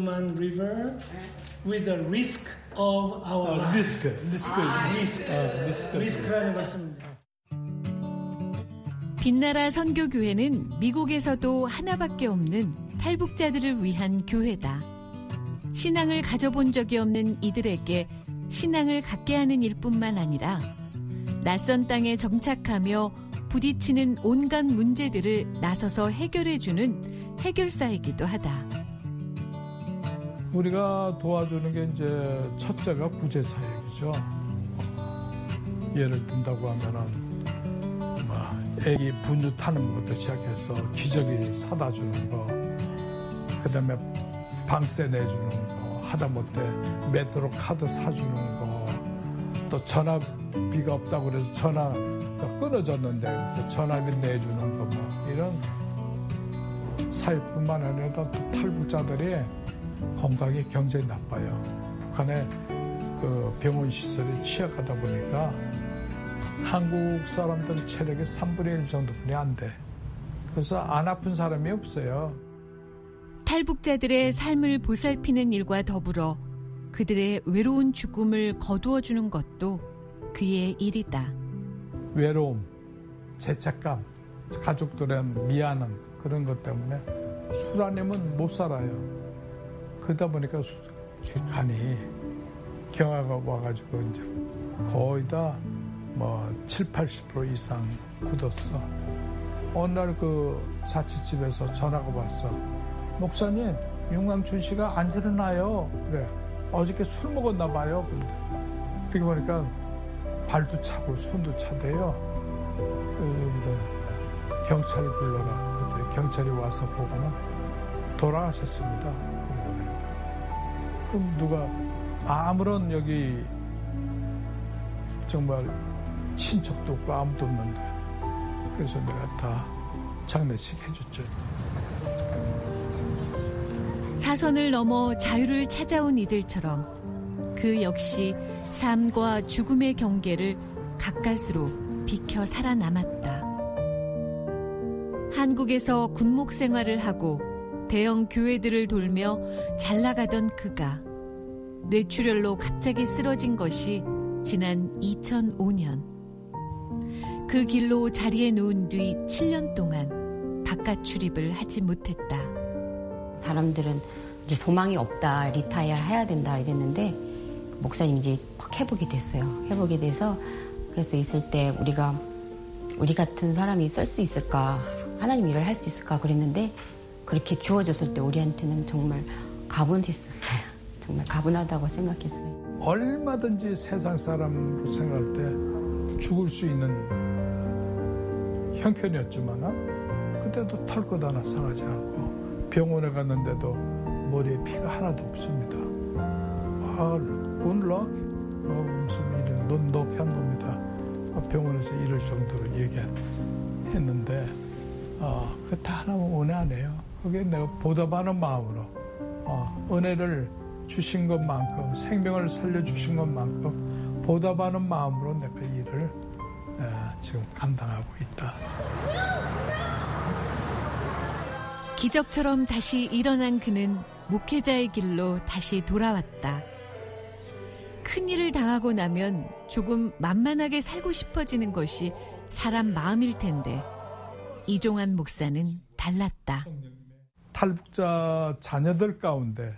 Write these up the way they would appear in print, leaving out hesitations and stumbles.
human river with the risk of our life. 리스크라는 말씀입니다. 빛나라 선교교회는 미국에서도 하나밖에 없는 탈북자들을 위한 교회다. 신앙을 가져본 적이 없는 이들에게 신앙을 갖게 하는 일뿐만 아니라 낯선 땅에 정착하며 부딪히는 온갖 문제들을 나서서 해결해주는 해결사이기도 하다. 우리가 도와주는 게 이제 첫째가 구제사역이죠. 예를 든다고 하면은 애기 분유 타는 것부터 시작해서 기저귀 사다 주는 거, 그다음에 방세 내주는 거, 하다못해 메트로 카드 사주는 거, 또 전화비가 없다고 그래서 전화가 끊어졌는데 전화비 내주는 거, 뭐 이런 사역뿐만 아니라 또 탈북자들이 건강이 굉장히 나빠요. 북한의 그 병원 시설이 취약하다 보니까 한국 사람들 체력의 3분의 1 정도뿐이 안 돼. 그래서 안 아픈 사람이 없어요. 탈북자들의 삶을 보살피는 일과 더불어 그들의 외로운 죽음을 거두어주는 것도 그의 일이다. 외로움, 죄책감, 가족들은 미안함 그런 것 때문에 술 아니면 못 살아요. 그러다 보니까 간이 경화가 와가지고 이제 거의 다 70-80% 이상 굳었어. 어느 날 그 자취집에서 전화가 왔어. 목사님, 윤광춘 씨가 안 일어나요. 그래. 어저께 술 먹었나 봐요. 근데 여기 보니까 발도 차고 손도 차대요. 경찰을 불러라. 그때 경찰이 와서 보고는 돌아가셨습니다. 그러더라고요. 그럼 누가 아무런 여기 정말 친척도 없고 아무도 없는데 그래서 내가 다 장례식 해줬죠. 사선을 넘어 자유를 찾아온 이들처럼 그 역시 삶과 죽음의 경계를 가까스로 비켜 살아남았다. 한국에서 군목 생활을 하고 대형 교회들을 돌며 잘 나가던 그가 뇌출혈로 갑자기 쓰러진 것이 지난 2005년. 그 길로 자리에 누운 뒤 7년 동안 바깥 출입을 하지 못했다. 사람들은 이제 소망이 없다, 리타이어 해야 된다 이랬는데 목사님 이제 막 회복이 됐어요. 회복이 돼서 그래서 있을 때 우리 같은 사람이 쓸 수 있을까, 하나님 일을 할 수 있을까 그랬는데 그렇게 주어졌을 때 우리한테는 정말 가분했었어요. 정말 가분하다고 생각했어요. 얼마든지 세상 사람으로 생각할 때 죽을 수 있는 형편이었지만 그때도 털 것 하나 상하지 않고 병원에 갔는데도 머리에 피가 하나도 없습니다. 굿럭 무슨 일은 넌 너케한 놈이다. 병원에서 이럴 정도로 얘기했는데 그거 다 하나면 은혜 아니에요. 그게 내가 보답하는 마음으로 은혜를 주신 것만큼 생명을 살려주신 것만큼 보답하는 마음으로 내가 일을 지금 감당하고 있다. 기적처럼 다시 일어난 그는 목회자의 길로 다시 돌아왔다. 큰일을 당하고 나면 조금 만만하게 살고 싶어지는 것이 사람 마음일 텐데 이종환 목사는 달랐다. 탈북자 자녀들 가운데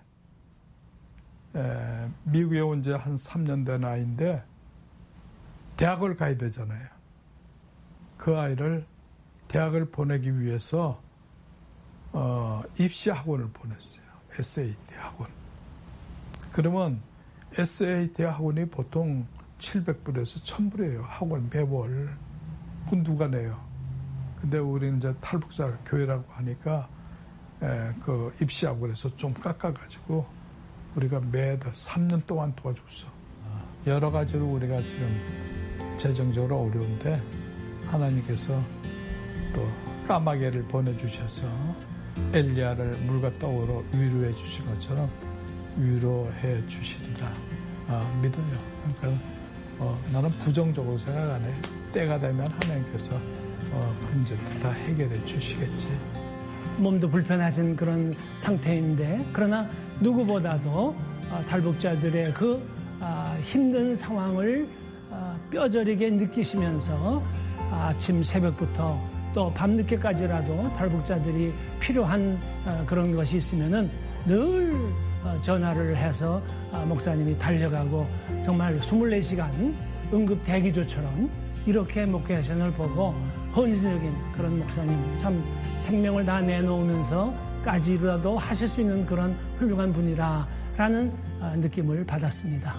미국에 온 지 한 3년 된 아이인데 대학을 가야 되잖아요. 그 아이를 대학을 보내기 위해서 입시 학원을 보냈어요. SAT 학원. 그러면 SAT 학원이 보통 700불에서 1000불이에요. 학원 매월. 그건 누가 내요? 근데 우리는 이제 탈북자 교회라고 하니까 그 입시 학원에서 좀 깎아가지고 우리가 매달 3년 동안 도와줬어. 여러 가지로 우리가 지금 재정적으로 어려운데 하나님께서 또 까마귀를 보내주셔서 엘리야를 물과 떡으로 위로해 주신 것처럼 위로해 주신다. 믿어요. 그러니까 나는 부정적으로 생각 안 해. 때가 되면 하나님께서 그 문제들 다 해결해 주시겠지. 몸도 불편하신 그런 상태인데 그러나 누구보다도 탈북자들의 그 힘든 상황을 뼈저리게 느끼시면서 아침 새벽부터 또 밤늦게까지라도 탈북자들이 필요한 그런 것이 있으면은 늘 전화를 해서 목사님이 달려가고 정말 24시간 응급 대기조처럼 이렇게 목회하시는 걸 보고 헌신적인 그런 목사님, 참 생명을 다 내놓으면서까지라도 하실 수 있는 그런 훌륭한 분이라라는 느낌을 받았습니다.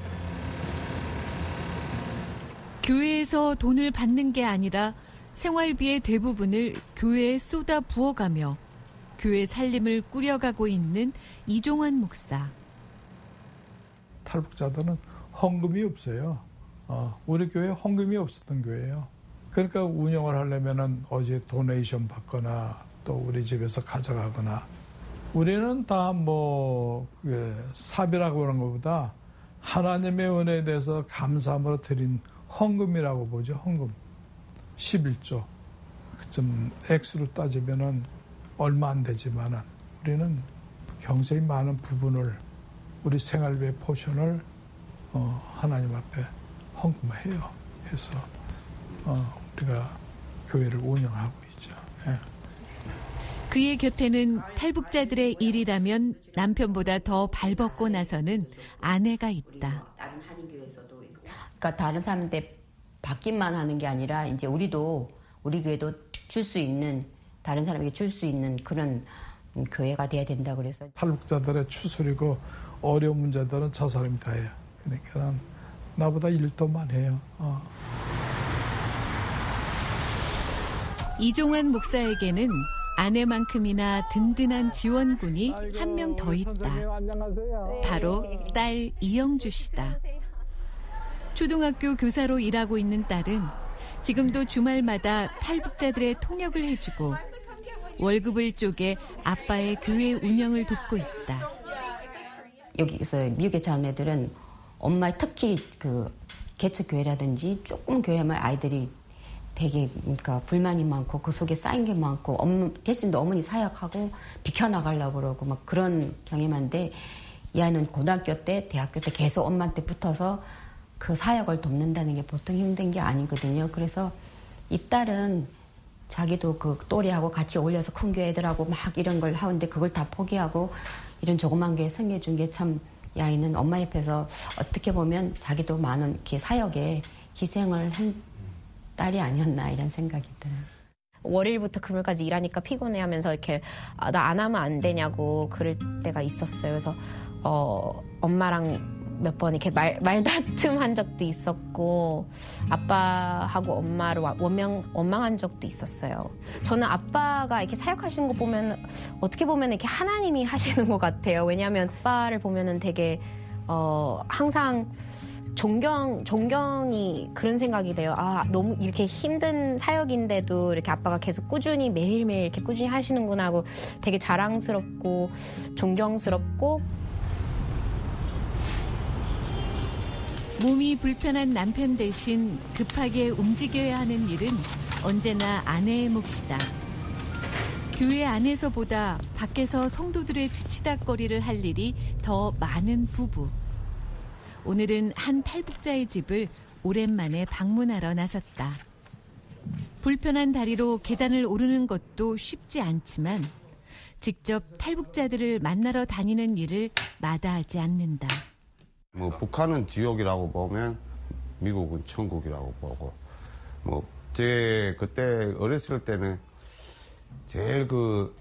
교회에서 돈을 받는 게 아니라 생활비의 대부분을 교회에 쏟아 부어가며 교회 살림을 꾸려가고 있는 이종환 목사. 탈북자들은 헌금이 없어요. 우리 교회 헌금이 없었던 교회예요. 그러니까 운영을 하려면은 어제 도네이션 받거나 또 우리 집에서 가져가거나, 우리는 다 사비라고 그런 것보다 하나님의 은혜에 대해서 감사함으로 드린 헌금이라고 보죠. 헌금 11조. 좀 액수로 따지면은 얼마 안 되지만은 우리는 굉장히 많은 부분을, 우리 생활비의 포션을 하나님 앞에 헌금해요. 해서 우리가 교회를 운영하고 있죠. 예. 그의 곁에는 탈북자들의 일이라면 남편보다 더 발벗고 나서는 아내가 있다. 다른 한인교회에서도, 그러니까 다른 사람한테 받기만 하는 게 아니라 이제 우리 교회도 줄 수 있는, 다른 사람에게 줄 수 있는 그런 교회가 돼야 된다 그래서. 탈북자들의 추스리고 어려운 문제들은 저 사람이 다 해요. 그러니까 나보다 일 더 많이 해요. 이종환 목사에게는 아내만큼이나 든든한 지원군이 한 명 더 있다. 바로 딸 이영주 씨다. 초등학교 교사로 일하고 있는 딸은 지금도 주말마다 탈북자들의 통역을 해주고 월급을 쪼개 아빠의 교회 운영을 돕고 있다. 여기서 미국에 사는 애들은 엄마, 특히 그 개척교회라든지 조금 교회만 아이들이 되게 그러니까 불만이 많고 그 속에 쌓인 게 많고 대신도 어머니 사역하고 비켜나가려고 그러고 막 그런 경험인데, 이 아이는 고등학교 때, 대학교 때 계속 엄마한테 붙어서 그 사역을 돕는다는 게 보통 힘든 게 아니거든요. 그래서 이 딸은 자기도 그 또래하고 같이 어울려서 큰 교회 애들하고 막 이런 걸 하는데 그걸 다 포기하고 이런 조그만 교회 섬겨준 게 참, 이 아이는 엄마 옆에서 어떻게 보면 자기도 많은 이렇게 사역에 희생을 한 딸이 아니었나 이런 생각이 들어요. 월요일부터 금요일까지 일하니까 피곤해하면서 이렇게 나 안 하면 안 되냐고 그럴 때가 있었어요. 그래서 엄마랑 몇 번 이렇게 말다툼한 적도 있었고 아빠하고 엄마를 원망한 적도 있었어요. 저는 아빠가 이렇게 사역하시는 거 보면 어떻게 보면 이렇게 하나님이 하시는 것 같아요. 왜냐하면 아빠를 보면은 되게 항상 존경이 그런 생각이 돼요. 너무 이렇게 힘든 사역인데도 이렇게 아빠가 계속 꾸준히 매일매일 이렇게 꾸준히 하시는구나 하고 되게 자랑스럽고 존경스럽고. 몸이 불편한 남편 대신 급하게 움직여야 하는 일은 언제나 아내의 몫이다. 교회 안에서보다 밖에서 성도들의 뒤치다꺼리를 할 일이 더 많은 부부. 오늘은 한 탈북자의 집을 오랜만에 방문하러 나섰다. 불편한 다리로 계단을 오르는 것도 쉽지 않지만 직접 탈북자들을 만나러 다니는 일을 마다하지 않는다. 북한은 지옥이라고 보면 미국은 천국이라고 보고, 제 그때 어렸을 때는 제일 그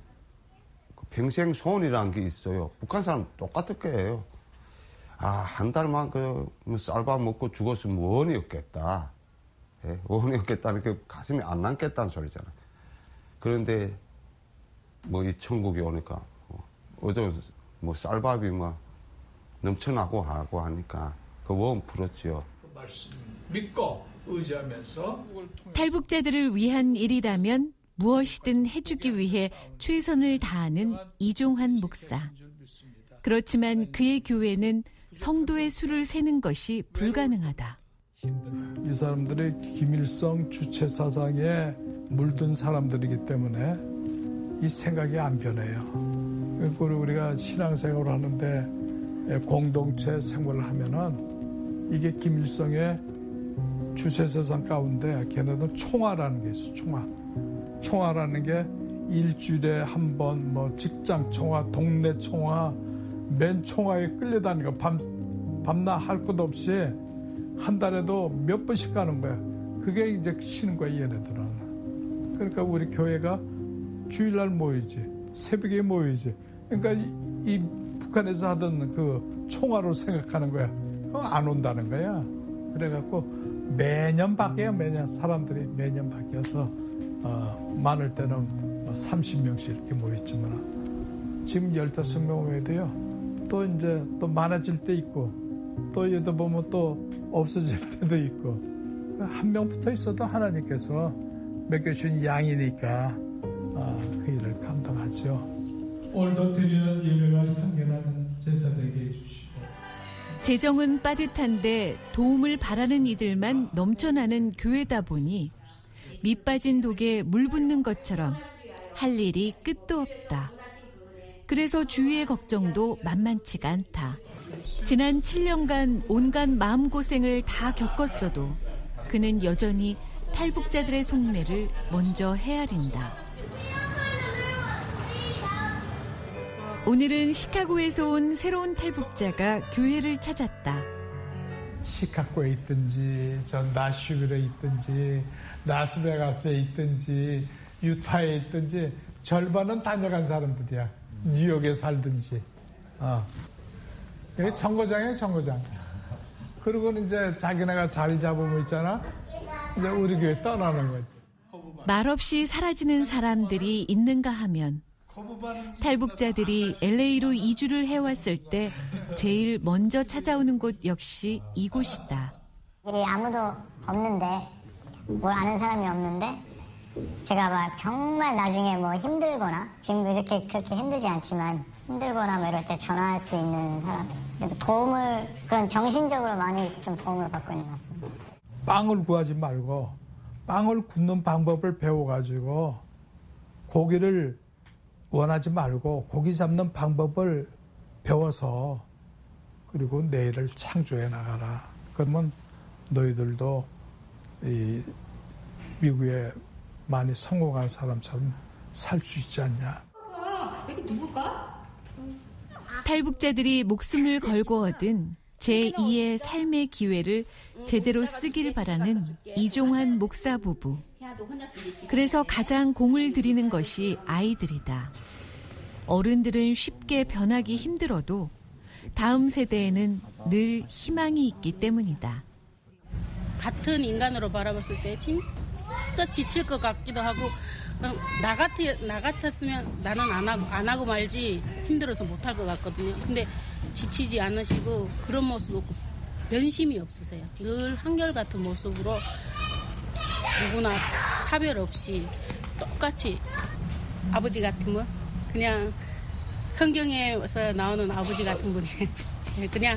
평생 소원이라는 게 있어요. 북한 사람 똑같을 거예요. 한 달만 쌀밥 먹고 죽었으면 원이 없겠다. 예? 원이 없겠다는 게 가슴이 안 남겠다는 소리잖아요. 그런데 이 천국이 오니까 어제 쌀밥이 넘쳐나고 하고 하니까 그 원 풀었지요. 말씀 믿고 의지하면서 탈북자들을 위한 일이라면 무엇이든 해주기 위해 최선을 다하는 이종환 목사. 그렇지만 그의 교회는 성도의 수를 세는 것이 불가능하다. 이 사람들이 김일성 주체 사상에 물든 사람들이기 때문에 이 생각이 안 변해요. 그리고 우리가 신앙생활을 하는데 공동체 생활을 하면은 이게 김일성의 주세서상 가운데 걔네들은 총화라는 게 있어. 총화라는 게 일주일에 한 번 뭐 직장 총화, 동네 총화, 맨 총화에 끌려다니고 밤낮 할 것 없이 한 달에도 몇 번씩 가는 거야. 그게 이제 쉬는 거야, 얘네들은. 그러니까 우리 교회가 주일날 모이지, 새벽에 모이지. 그러니까 이 북한에서 하던 그 총화로 생각하는 거야. 그거 안 온다는 거야. 그래갖고 매년 바뀌어요. 매년 사람들이 매년 바뀌어서 많을 때는 30명씩 이렇게 모였지만 지금 15명 모여도요. 또 이제 또 많아질 때 있고 또 얘도 보면 또 없어질 때도 있고 한 명 붙어 있어도 하나님께서 맡겨주신 양이니까 그 일을 감당하죠. 오늘도 드리는 예배가 향기나는 제사 되게 해주시고 재정은 빠듯한데 도움을 바라는 이들만 넘쳐나는 교회다 보니 밑 빠진 독에 물 붓는 것처럼 할 일이 끝도 없다. 그래서 주위의 걱정도 만만치가 않다. 지난 7년간 온갖 마음고생을 다 겪었어도 그는 여전히 탈북자들의 속내를 먼저 헤아린다. 오늘은 시카고에서 온 새로운 탈북자가 교회를 찾았다. 시카고에 있든지 저 나슈빌에 있든지 라스베가스에 있든지 유타에 있든지 절반은 다녀간 사람들이야. 뉴욕에 살든지. 여기 정거장이에요, 정거장. 그리고는 이제 자기네가 자리 잡으면 있잖아. 이제 우리 교회 떠나는 거지. 말없이 사라지는 사람들이 있는가 하면 탈북자들이 LA로 이주를 해왔을 때 제일 먼저 찾아오는 곳 역시 이곳이다. 아무도 없는데 뭘 아는 사람이 없는데 제가 막 정말 나중에 뭐 힘들거나 지금도 이렇게 그렇게 힘들지 않지만 힘들거나 뭐 이럴 때 전화할 수 있는 사람, 도움을 그런 정신적으로 많이 좀 도움을 받고 있는 것 같습니다. 빵을 구하지 말고 빵을 굽는 방법을 배워가지고 고기를 원하지 말고 고기 잡는 방법을 배워서 그리고 내일을 창조해 나가라. 그러면 너희들도 이 미국에 많이 성공한 사람처럼 살 수 있지 않냐. 여기 누굴까? 탈북자들이 목숨을 걸고 얻은 제2의 삶의 기회를 제대로 쓰길 바라는 이종환 목사 부부. 그래서 가장 공을 들이는 것이 아이들이다. 어른들은 쉽게 변하기 힘들어도 다음 세대에는 늘 희망이 있기 때문이다. 같은 인간으로 바라봤을 때 진짜 지칠 것 같기도 하고 나 같았으면 나는 안 하고 말지 힘들어서 못할 것 같거든요. 근데 지치지 않으시고 그런 모습 없고 변심이 없으세요. 늘 한결같은 모습으로 누구나 차별 없이 똑같이 아버지 같으면 그냥 성경에서 나오는 아버지 같은 분이에요. 그냥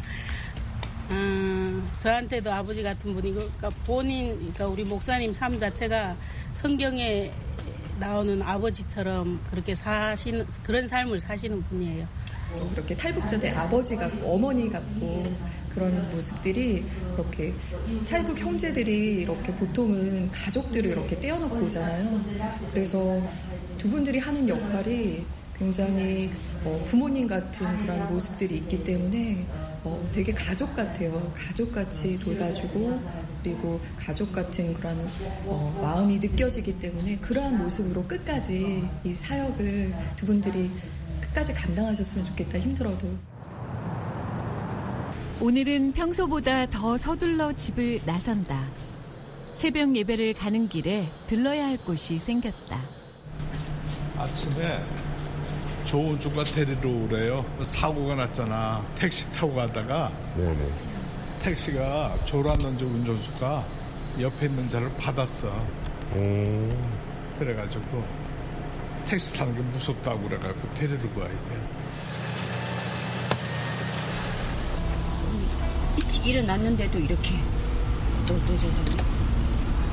저한테도 아버지 같은 분이고 그러니까 우리 목사님 삶 자체가 성경에 나오는 아버지처럼 그렇게 사시는 그런 삶을 사시는 분이에요. 그렇게 탈북자들 아버지 같고 어머니 같고 그런 모습들이 이렇게 탈북 형제들이 이렇게 보통은 가족들을 이렇게 떼어놓고 오잖아요. 그래서 두 분들이 하는 역할이 굉장히 부모님 같은 그런 모습들이 있기 때문에 되게 가족 같아요. 가족같이 돌봐주고 그리고 가족 같은 그런 마음이 느껴지기 때문에 그러한 모습으로 끝까지 이 사역을 두 분들이 끝까지 감당하셨으면 좋겠다. 힘들어도. 오늘은 평소보다 더 서둘러 집을 나선다. 새벽 예배를 가는 길에 들러야 할 곳이 생겼다. 아침에 조은주가 데리러 오래요. 사고가 났잖아. 택시 타고 가다가 택시가 졸았는지 운전수가 옆에 있는 자를 받았어. 그래가지고 택시 타는 게 무섭다고 그래가지고 데리러 가야 돼. 일찍 일어났는데도 이렇게 또 늦어졌네.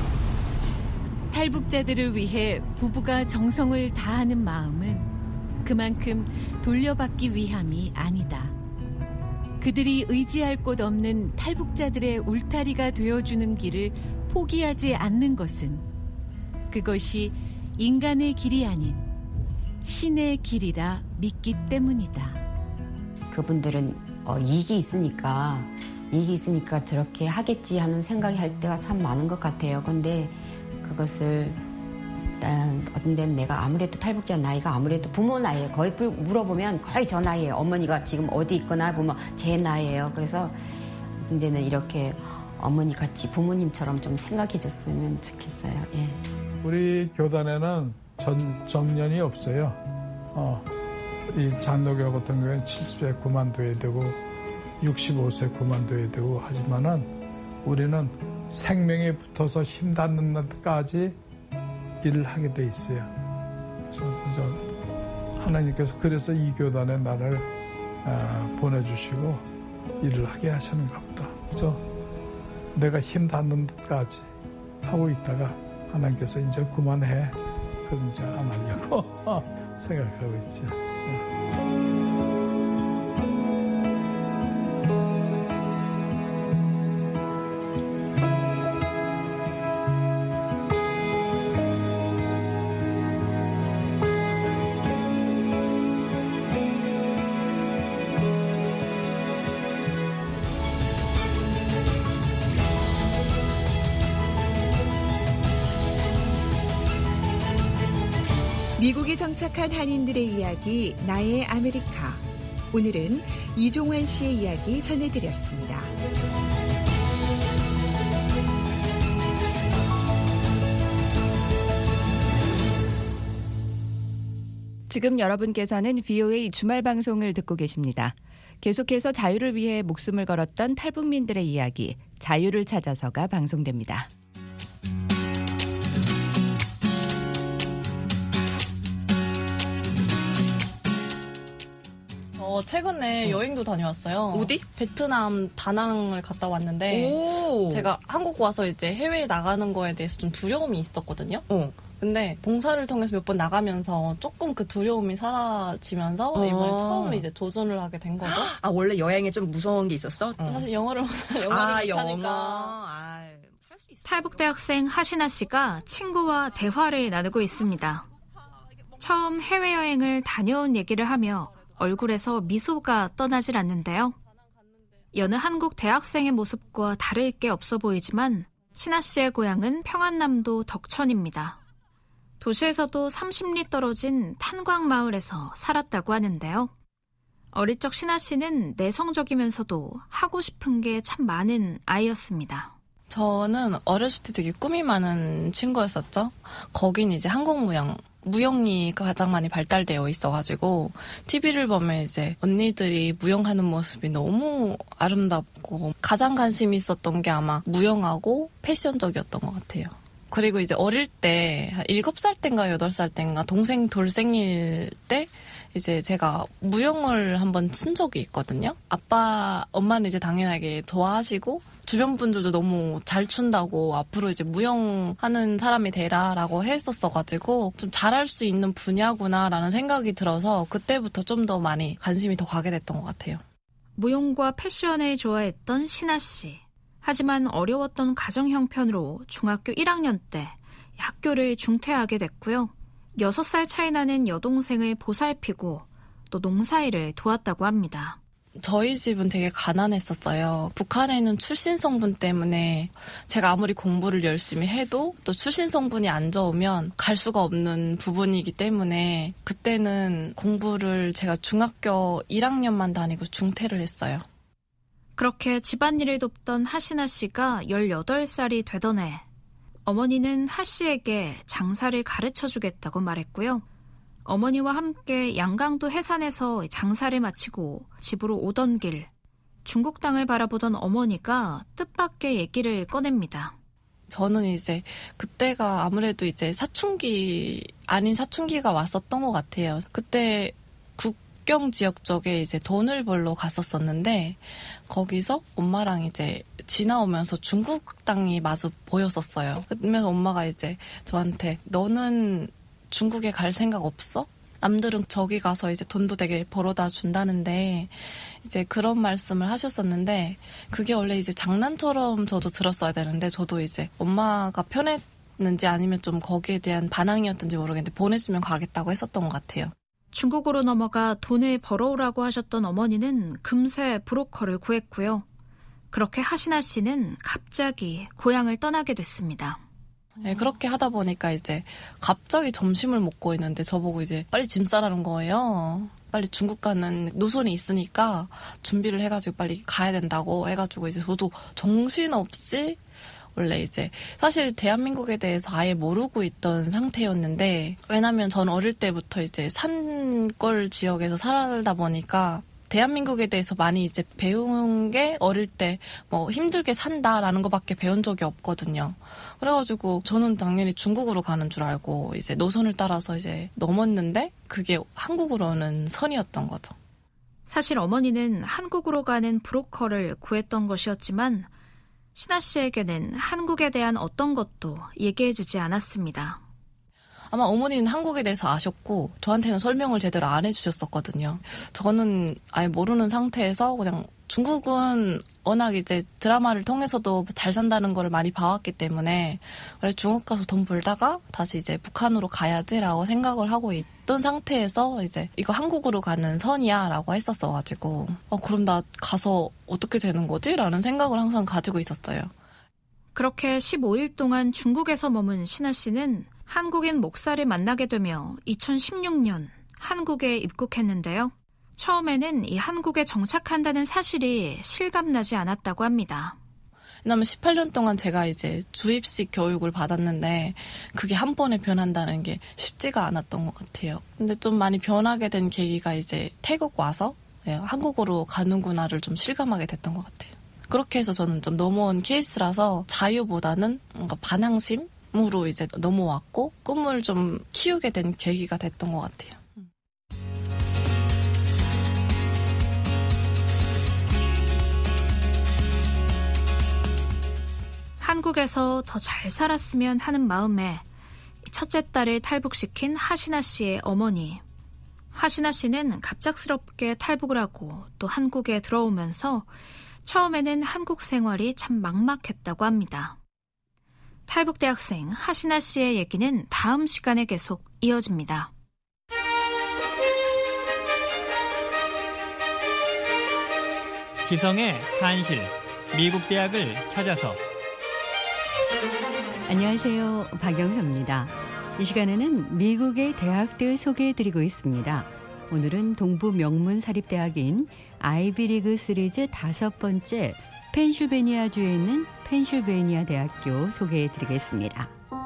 탈북자들을 위해 부부가 정성을 다하는 마음은 그만큼 돌려받기 위함이 아니다. 그들이 의지할 곳 없는 탈북자들의 울타리가 되어주는 길을 포기하지 않는 것은 그것이 인간의 길이 아닌 신의 길이라 믿기 때문이다. 그분들은 이익이 있으니까 저렇게 하겠지 하는 생각이 할 때가 참 많은 것 같아요. 근데 그것을 어떤 데는 내가 아무래도 탈북자 나이가 아무래도 부모 나이에 거의 물어보면 거의 저 나이에요. 어머니가 지금 어디 있거나 보면 제 나이에요. 그래서 어떤 데는 이렇게 어머니 같이 부모님처럼 좀 생각해 줬으면 좋겠어요. 예. 우리 교단에는 정년이 없어요. 이 장로교 같은 경우에는 70세 그만둬야 되고 65세 그만둬야 되고 하지만은 우리는 생명에 붙어서 힘 닿는 날까지 일을 하게 돼 있어요. 그래서 하나님께서 그래서 이 교단에 나를 보내주시고 일을 하게 하시는가 보다. 그래서 내가 힘 닿는 데까지 하고 있다가 하나님께서 이제 그만해. 그럼 이제 안 하려고 생각하고 있죠. 미국에 정착한 한인들의 이야기 나의 아메리카. 오늘은 이종환 씨의 이야기 전해드렸습니다. 지금 여러분께서는 VOA 주말 방송을 듣고 계십니다. 계속해서 자유를 위해 목숨을 걸었던 탈북민들의 이야기, 자유를 찾아서가 방송됩니다. 최근에 여행도 다녀왔어요. 어디? 베트남 다낭을 갔다 왔는데 제가 한국 와서 이제 해외에 나가는 거에 대해서 좀 두려움이 있었거든요. 근데 봉사를 통해서 몇 번 나가면서 조금 그 두려움이 사라지면서 이번에 처음 이제 도전을 하게 된 거죠. 아, 원래 여행에 좀 무서운 게 있었어? 사실 영어를 못하니까. 탈북 대학생 하신아 씨가 친구와 대화를 나누고 있습니다. 처음 해외여행을 다녀온 얘기를 하며 얼굴에서 미소가 떠나질 않는데요. 여느 한국 대학생의 모습과 다를 게 없어 보이지만 신아 씨의 고향은 평안남도 덕천입니다. 도시에서도 30리 떨어진 탄광마을에서 살았다고 하는데요. 어릴 적 신아 씨는 내성적이면서도 하고 싶은 게 참 많은 아이였습니다. 저는 어렸을 때 되게 꿈이 많은 친구였었죠. 거긴 이제 한국 무용이 가장 많이 발달되어 있어가지고 TV를 보면 이제 언니들이 무용하는 모습이 너무 아름답고 가장 관심이 있었던 게 아마 무용하고 패션 쪽이었던 것 같아요. 그리고 이제 어릴 때 7살 땐가 8살 땐가 동생 돌생일 때 이제 제가 무용을 한번 춘 적이 있거든요. 엄마는 이제 당연하게 좋아하시고 주변 분들도 너무 잘 춘다고 앞으로 이제 무용하는 사람이 되라라고 했었어가지고 좀 잘할 수 있는 분야구나라는 생각이 들어서 그때부터 좀 더 많이 관심이 더 가게 됐던 것 같아요. 무용과 패션을 좋아했던 신아 씨. 하지만 어려웠던 가정 형편으로 중학교 1학년 때 학교를 중퇴하게 됐고요. 6살 차이 나는 여동생을 보살피고 또 농사일을 도왔다고 합니다. 저희 집은 되게 가난했었어요. 북한에 있는 출신 성분 때문에 제가 아무리 공부를 열심히 해도 또 출신 성분이 안 좋으면 갈 수가 없는 부분이기 때문에 그때는 공부를 제가 중학교 1학년만 다니고 중퇴를 했어요. 그렇게 집안일을 돕던 하신아 씨가 18살이 되던 해 어머니는 하 씨에게 장사를 가르쳐주겠다고 말했고요. 어머니와 함께 양강도 해산에서 장사를 마치고 집으로 오던 길, 중국 땅을 바라보던 어머니가 뜻밖의 얘기를 꺼냅니다. 저는 이제 그때가 아무래도 이제 사춘기 아닌 사춘기가 왔었던 것 같아요. 그때 국경 지역 쪽에 이제 돈을 벌러 갔었었는데 거기서 엄마랑 이제 지나오면서 중국 땅이 마주 보였었어요. 그러면서 엄마가 이제 저한테 너는 중국에 갈 생각 없어? 남들은 저기 가서 이제 돈도 되게 벌어다 준다는데 이제 그런 말씀을 하셨었는데 그게 원래 이제 장난처럼 저도 들었어야 되는데 저도 이제 엄마가 편했는지 아니면 좀 거기에 대한 반항이었던지 모르겠는데 보내주면 가겠다고 했었던 것 같아요. 중국으로 넘어가 돈을 벌어오라고 하셨던 어머니는 금세 브로커를 구했고요. 그렇게 하시나 씨는 갑자기 고향을 떠나게 됐습니다. 네, 그렇게 하다 보니까 이제 갑자기 점심을 먹고 있는데 저보고 이제 빨리 짐 싸라는 거예요. 빨리 중국 가는 노선이 있으니까 준비를 해가지고 빨리 가야 된다고 해가지고 이제 저도 정신없이 원래 이제 사실 대한민국에 대해서 아예 모르고 있던 상태였는데 왜냐면 전 어릴 때부터 이제 산골 지역에서 살다 보니까 대한민국에 대해서 많이 이제 배운 게 어릴 때 뭐 힘들게 산다라는 것밖에 배운 적이 없거든요. 그래가지고 저는 당연히 중국으로 가는 줄 알고 이제 노선을 따라서 이제 넘었는데 그게 한국으로는 선이었던 거죠. 사실 어머니는 한국으로 가는 브로커를 구했던 것이었지만 신하 씨에게는 한국에 대한 어떤 것도 얘기해주지 않았습니다. 아마 어머니는 한국에 대해서 아셨고 저한테는 설명을 제대로 안 해주셨었거든요. 저는 아예 모르는 상태에서 그냥 중국은 워낙 이제 드라마를 통해서도 잘 산다는 걸 많이 봐왔기 때문에 그래 중국 가서 돈 벌다가 다시 이제 북한으로 가야지라고 생각을 하고 있던 상태에서 이제 이거 한국으로 가는 선이야라고 했었어가지고 그럼 나 가서 어떻게 되는 거지? 라는 생각을 항상 가지고 있었어요. 그렇게 15일 동안 중국에서 머문 신하 씨는 한국인 목사를 만나게 되며 2016년 한국에 입국했는데요. 처음에는 이 한국에 정착한다는 사실이 실감나지 않았다고 합니다. 왜냐면 18년 동안 제가 이제 주입식 교육을 받았는데 그게 한 번에 변한다는 게 쉽지가 않았던 것 같아요. 근데 좀 많이 변하게 된 계기가 이제 태국 와서 한국으로 가는구나를 좀 실감하게 됐던 것 같아요. 그렇게 해서 저는 좀 넘어온 케이스라서 자유보다는 뭔가 반항심으로 이제 넘어왔고 꿈을 좀 키우게 된 계기가 됐던 것 같아요. 한국에서 더 잘 살았으면 하는 마음에 첫째 딸을 탈북시킨 하시나 씨의 어머니. 하시나 씨는 갑작스럽게 탈북을 하고 또 한국에 들어오면서 처음에는 한국 생활이 참 막막했다고 합니다. 탈북 대학생 하시나 씨의 얘기는 다음 시간에 계속 이어집니다. 지성의 산실, 미국 대학을 찾아서. 안녕하세요. 박영서입니다. 이 시간에는 미국의 대학들 소개해드리고 있습니다. 오늘은 동부 명문 사립대학인 아이비리그 시리즈 5번째 펜실베니아주에 있는 펜실베니아 대학교 소개해드리겠습니다.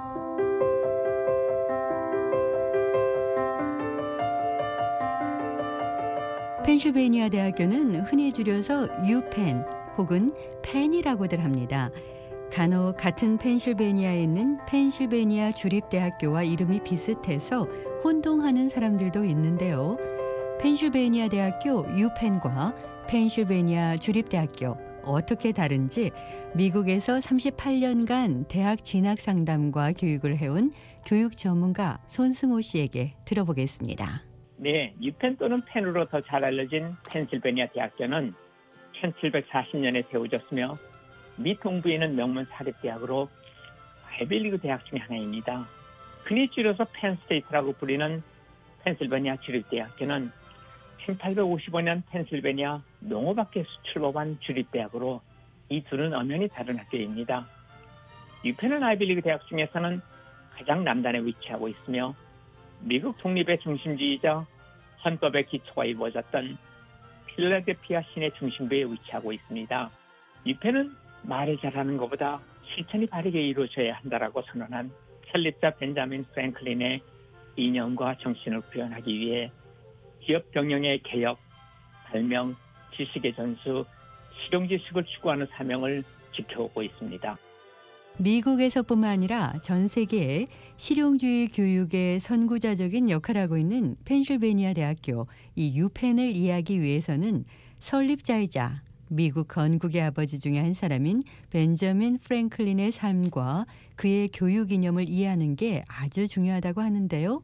펜실베니아 대학교는 흔히 줄여서 유펜 혹은 펜이라고들 합니다. 간혹 같은 펜실베니아에 있는 펜실베니아 주립대학교와 이름이 비슷해서 혼동하는 사람들도 있는데요. 펜실베니아 대학교 유펜과 펜실베니아 주립대학교 어떻게 다른지 미국에서 38년간 대학 진학 상담과 교육을 해온 교육 전문가 손승호 씨에게 들어보겠습니다. 네, 유펜 또는 펜으로 더 잘 알려진 펜실베니아 대학교는 1740년에 세워졌으며 미 동부에 있는 명문 사립대학으로 아이비리그 대학 중에 하나입니다. 흔히 줄여서 펜스테이트라고 불리는 펜실베니아 주립대학교는 1855년 펜실베니아 농업학회 수출법안 주립대학으로 이 둘은 엄연히 다른 학교입니다. 유펜은 아이비리그 대학 중에서는 가장 남단에 위치하고 있으며 미국 독립의 중심지이자 헌법의 기초가 이루어졌던 필라델피아 시내 중심부에 위치하고 있습니다. 유펜은 말을 잘하는 것보다 실천이 바르게 이루어져야 한다라고 선언한 설립자 벤자민 프랭클린의 이념과 정신을 구현하기 위해 기업 경영의 개혁, 발명, 지식의 전수, 실용지식을 추구하는 사명을 지켜오고 있습니다. 미국에서뿐만 아니라 전 세계에 실용주의 교육의 선구자적인 역할을 하고 있는 펜실베니아 대학교 이 유펜을 이해하기 위해서는 설립자이자 미국 건국의 아버지 중에 한 사람인 벤저민 프랭클린의 삶과 그의 교육 이념을 이해하는 게 아주 중요하다고 하는데요.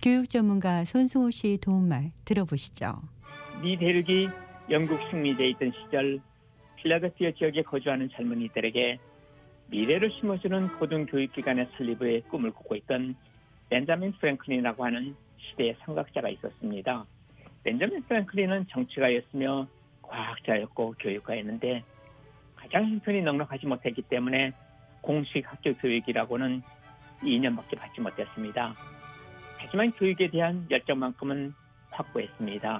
교육 전문가 손승호 씨 도움말 들어보시죠. 미 대륙이 영국 식민지에 있던 시절 필라델피아 지역에 거주하는 젊은이들에게 미래를 심어주는 고등교육기관의 설립의 꿈을 꾸고 있던 벤자민 프랭클린이라고 하는 시대의 선각자가 있었습니다. 벤자민 프랭클린은 정치가였으며 과학자였고 교육가였는데 가장 형편이 넉넉하지 못했기 때문에 공식 학교 교육이라고는 2년밖에 받지 못했습니다. 하지만 교육에 대한 열정만큼은 확고했습니다.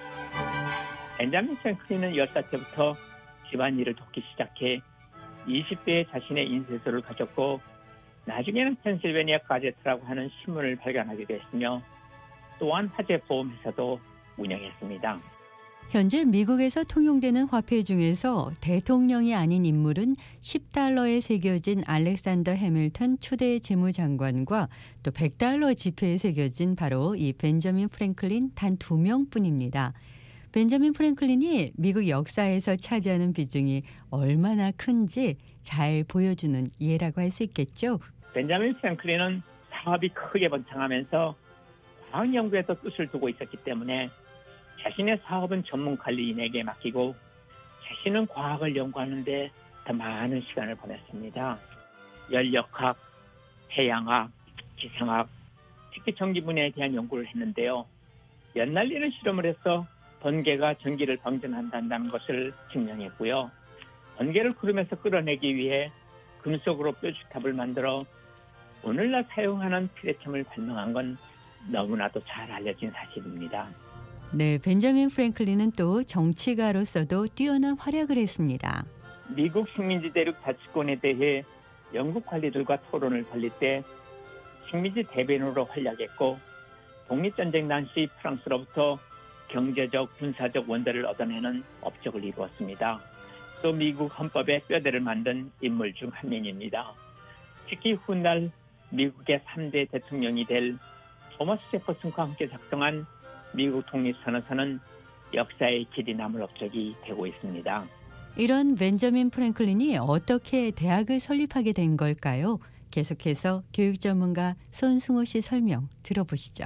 벤자민 프랭클린은 10살 때부터 집안일을 돕기 시작해 20대에 자신의 인쇄소를 가졌고 나중에는 펜실베니아 가제트라고 하는 신문을 발간하기도 했으며 또한 화재 보험회사도 운영했습니다. 현재 미국에서 통용되는 화폐 중에서 대통령이 아닌 인물은 $10에 새겨진 알렉산더 해밀턴 초대 재무장관과 또 $100 지폐에 새겨진 바로 이 벤저민 프랭클린 단 2명뿐입니다. 벤저민 프랭클린이 미국 역사에서 차지하는 비중이 얼마나 큰지 잘 보여주는 예라고 할 수 있겠죠. 벤저민 프랭클린은 사업이 크게 번창하면서 과학 연구에도 뜻을 두고 있었기 때문에 자신의 사업은 전문 관리인에게 맡기고 자신은 과학을 연구하는 데 더 많은 시간을 보냈습니다. 연력학, 해양학, 기상학, 특히 전기 분야에 대한 연구를 했는데요. 연날리는 실험을 해서 번개가 전기를 방전한다는 것을 증명했고요. 번개를 구름에서 끌어내기 위해 금속으로 뾰족탑을 만들어 오늘날 사용하는 피레첨을 발명한 건 너무나도 잘 알려진 사실입니다. 네, 벤저민 프랭클린은 또 정치가로서도 뛰어난 활약을 했습니다. 미국 식민지 대륙 자치권에 대해 영국 관리들과 토론을 벌일 때 식민지 대변으로 활약했고 독립전쟁 당시 프랑스로부터 경제적, 군사적 원대를 얻어내는 업적을 이루었습니다. 또 미국 헌법에 뼈대를 만든 인물 중 한 명입니다. 특히 훗날 미국의 3대 대통령이 될 토머스 제퍼슨과 함께 작성한 미국 독립선언서는 역사의 길이 남을 업적이 되고 있습니다. 이런 벤저민 프랭클린이 어떻게 대학을 설립하게 된 걸까요? 계속해서 교육 전문가 손승호 씨 설명 들어보시죠.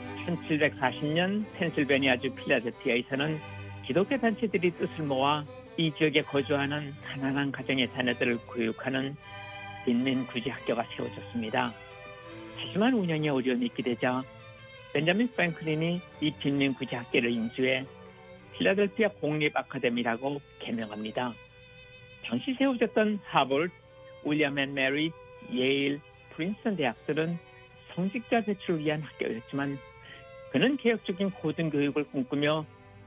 1740년 펜실베니아주 필라델피아에서는 기독교 단체들이 뜻을 모아 이 지역에 거주하는 가난한 가정의 자녀들을 교육하는 빈민 구제 학교가 세워졌습니다. 하지만 운영에 어려움이 있게 되자 벤저민 프랭클린이 이 빈민 구제 학교를 인수해 필라델피아 공립 아카데미라고 개명합니다. 당시 세워졌던 하버드, 윌리엄 앤 메리, 예일, 프린스턴 대학들은 성직자 배출을 위한 학교였지만 그는 개혁적인 고등교육을 꿈꾸며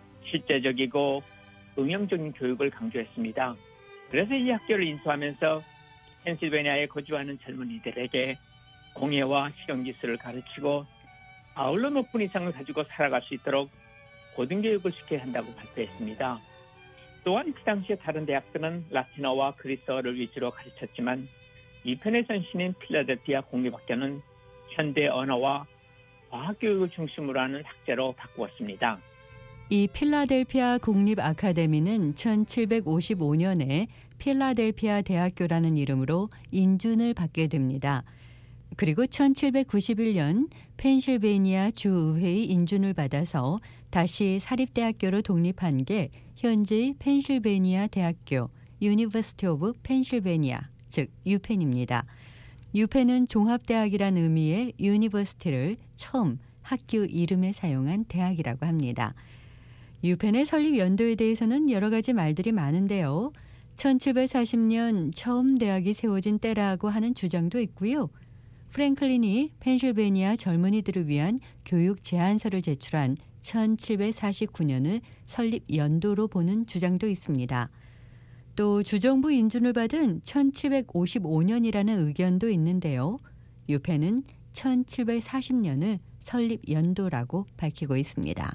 실제적이고 응용적인 교육을 강조했습니다. 그래서 이 학교를 인수하면서 펜실베니아에 거주하는 젊은이들에게 공예와 실용기술을 가르치고 아울러 높은 이상을 가지고 살아갈 수 있도록 고등교육을 시켜야 한다고 발표했습니다. 또한 그 당시에 다른 대학들은 라틴어와 그리스어를 위주로 가르쳤지만 이편의 전신인 필라델피아 공립학교는 현대 언어와 과학교육을 중심으로 하는 학제로 바꾸었습니다. 이 필라델피아 공립 아카데미는 1755년에 필라델피아 대학교라는 이름으로 인준을 받게 됩니다. 그리고 1791년 펜실베니아 주의회의 인준을 받아서 다시 사립대학교로 독립한 게 현재의 펜실베니아 대학교, 유니버시티 오브 펜실베니아, 즉 유펜입니다. 유펜은 종합대학이란 의미의 유니버시티를 처음 학교 이름에 사용한 대학이라고 합니다. 유펜의 설립 연도에 대해서는 여러 가지 말들이 많은데요. 1740년 처음 대학이 세워진 때라고 하는 주장도 있고요. 프랭클린이 펜실베니아 젊은이들을 위한 교육 제안서를 제출한 1749년을 설립 연도로 보는 주장도 있습니다. 또 주정부 인준을 받은 1755년이라는 의견도 있는데요. 유펜은 1740년을 설립 연도라고 밝히고 있습니다.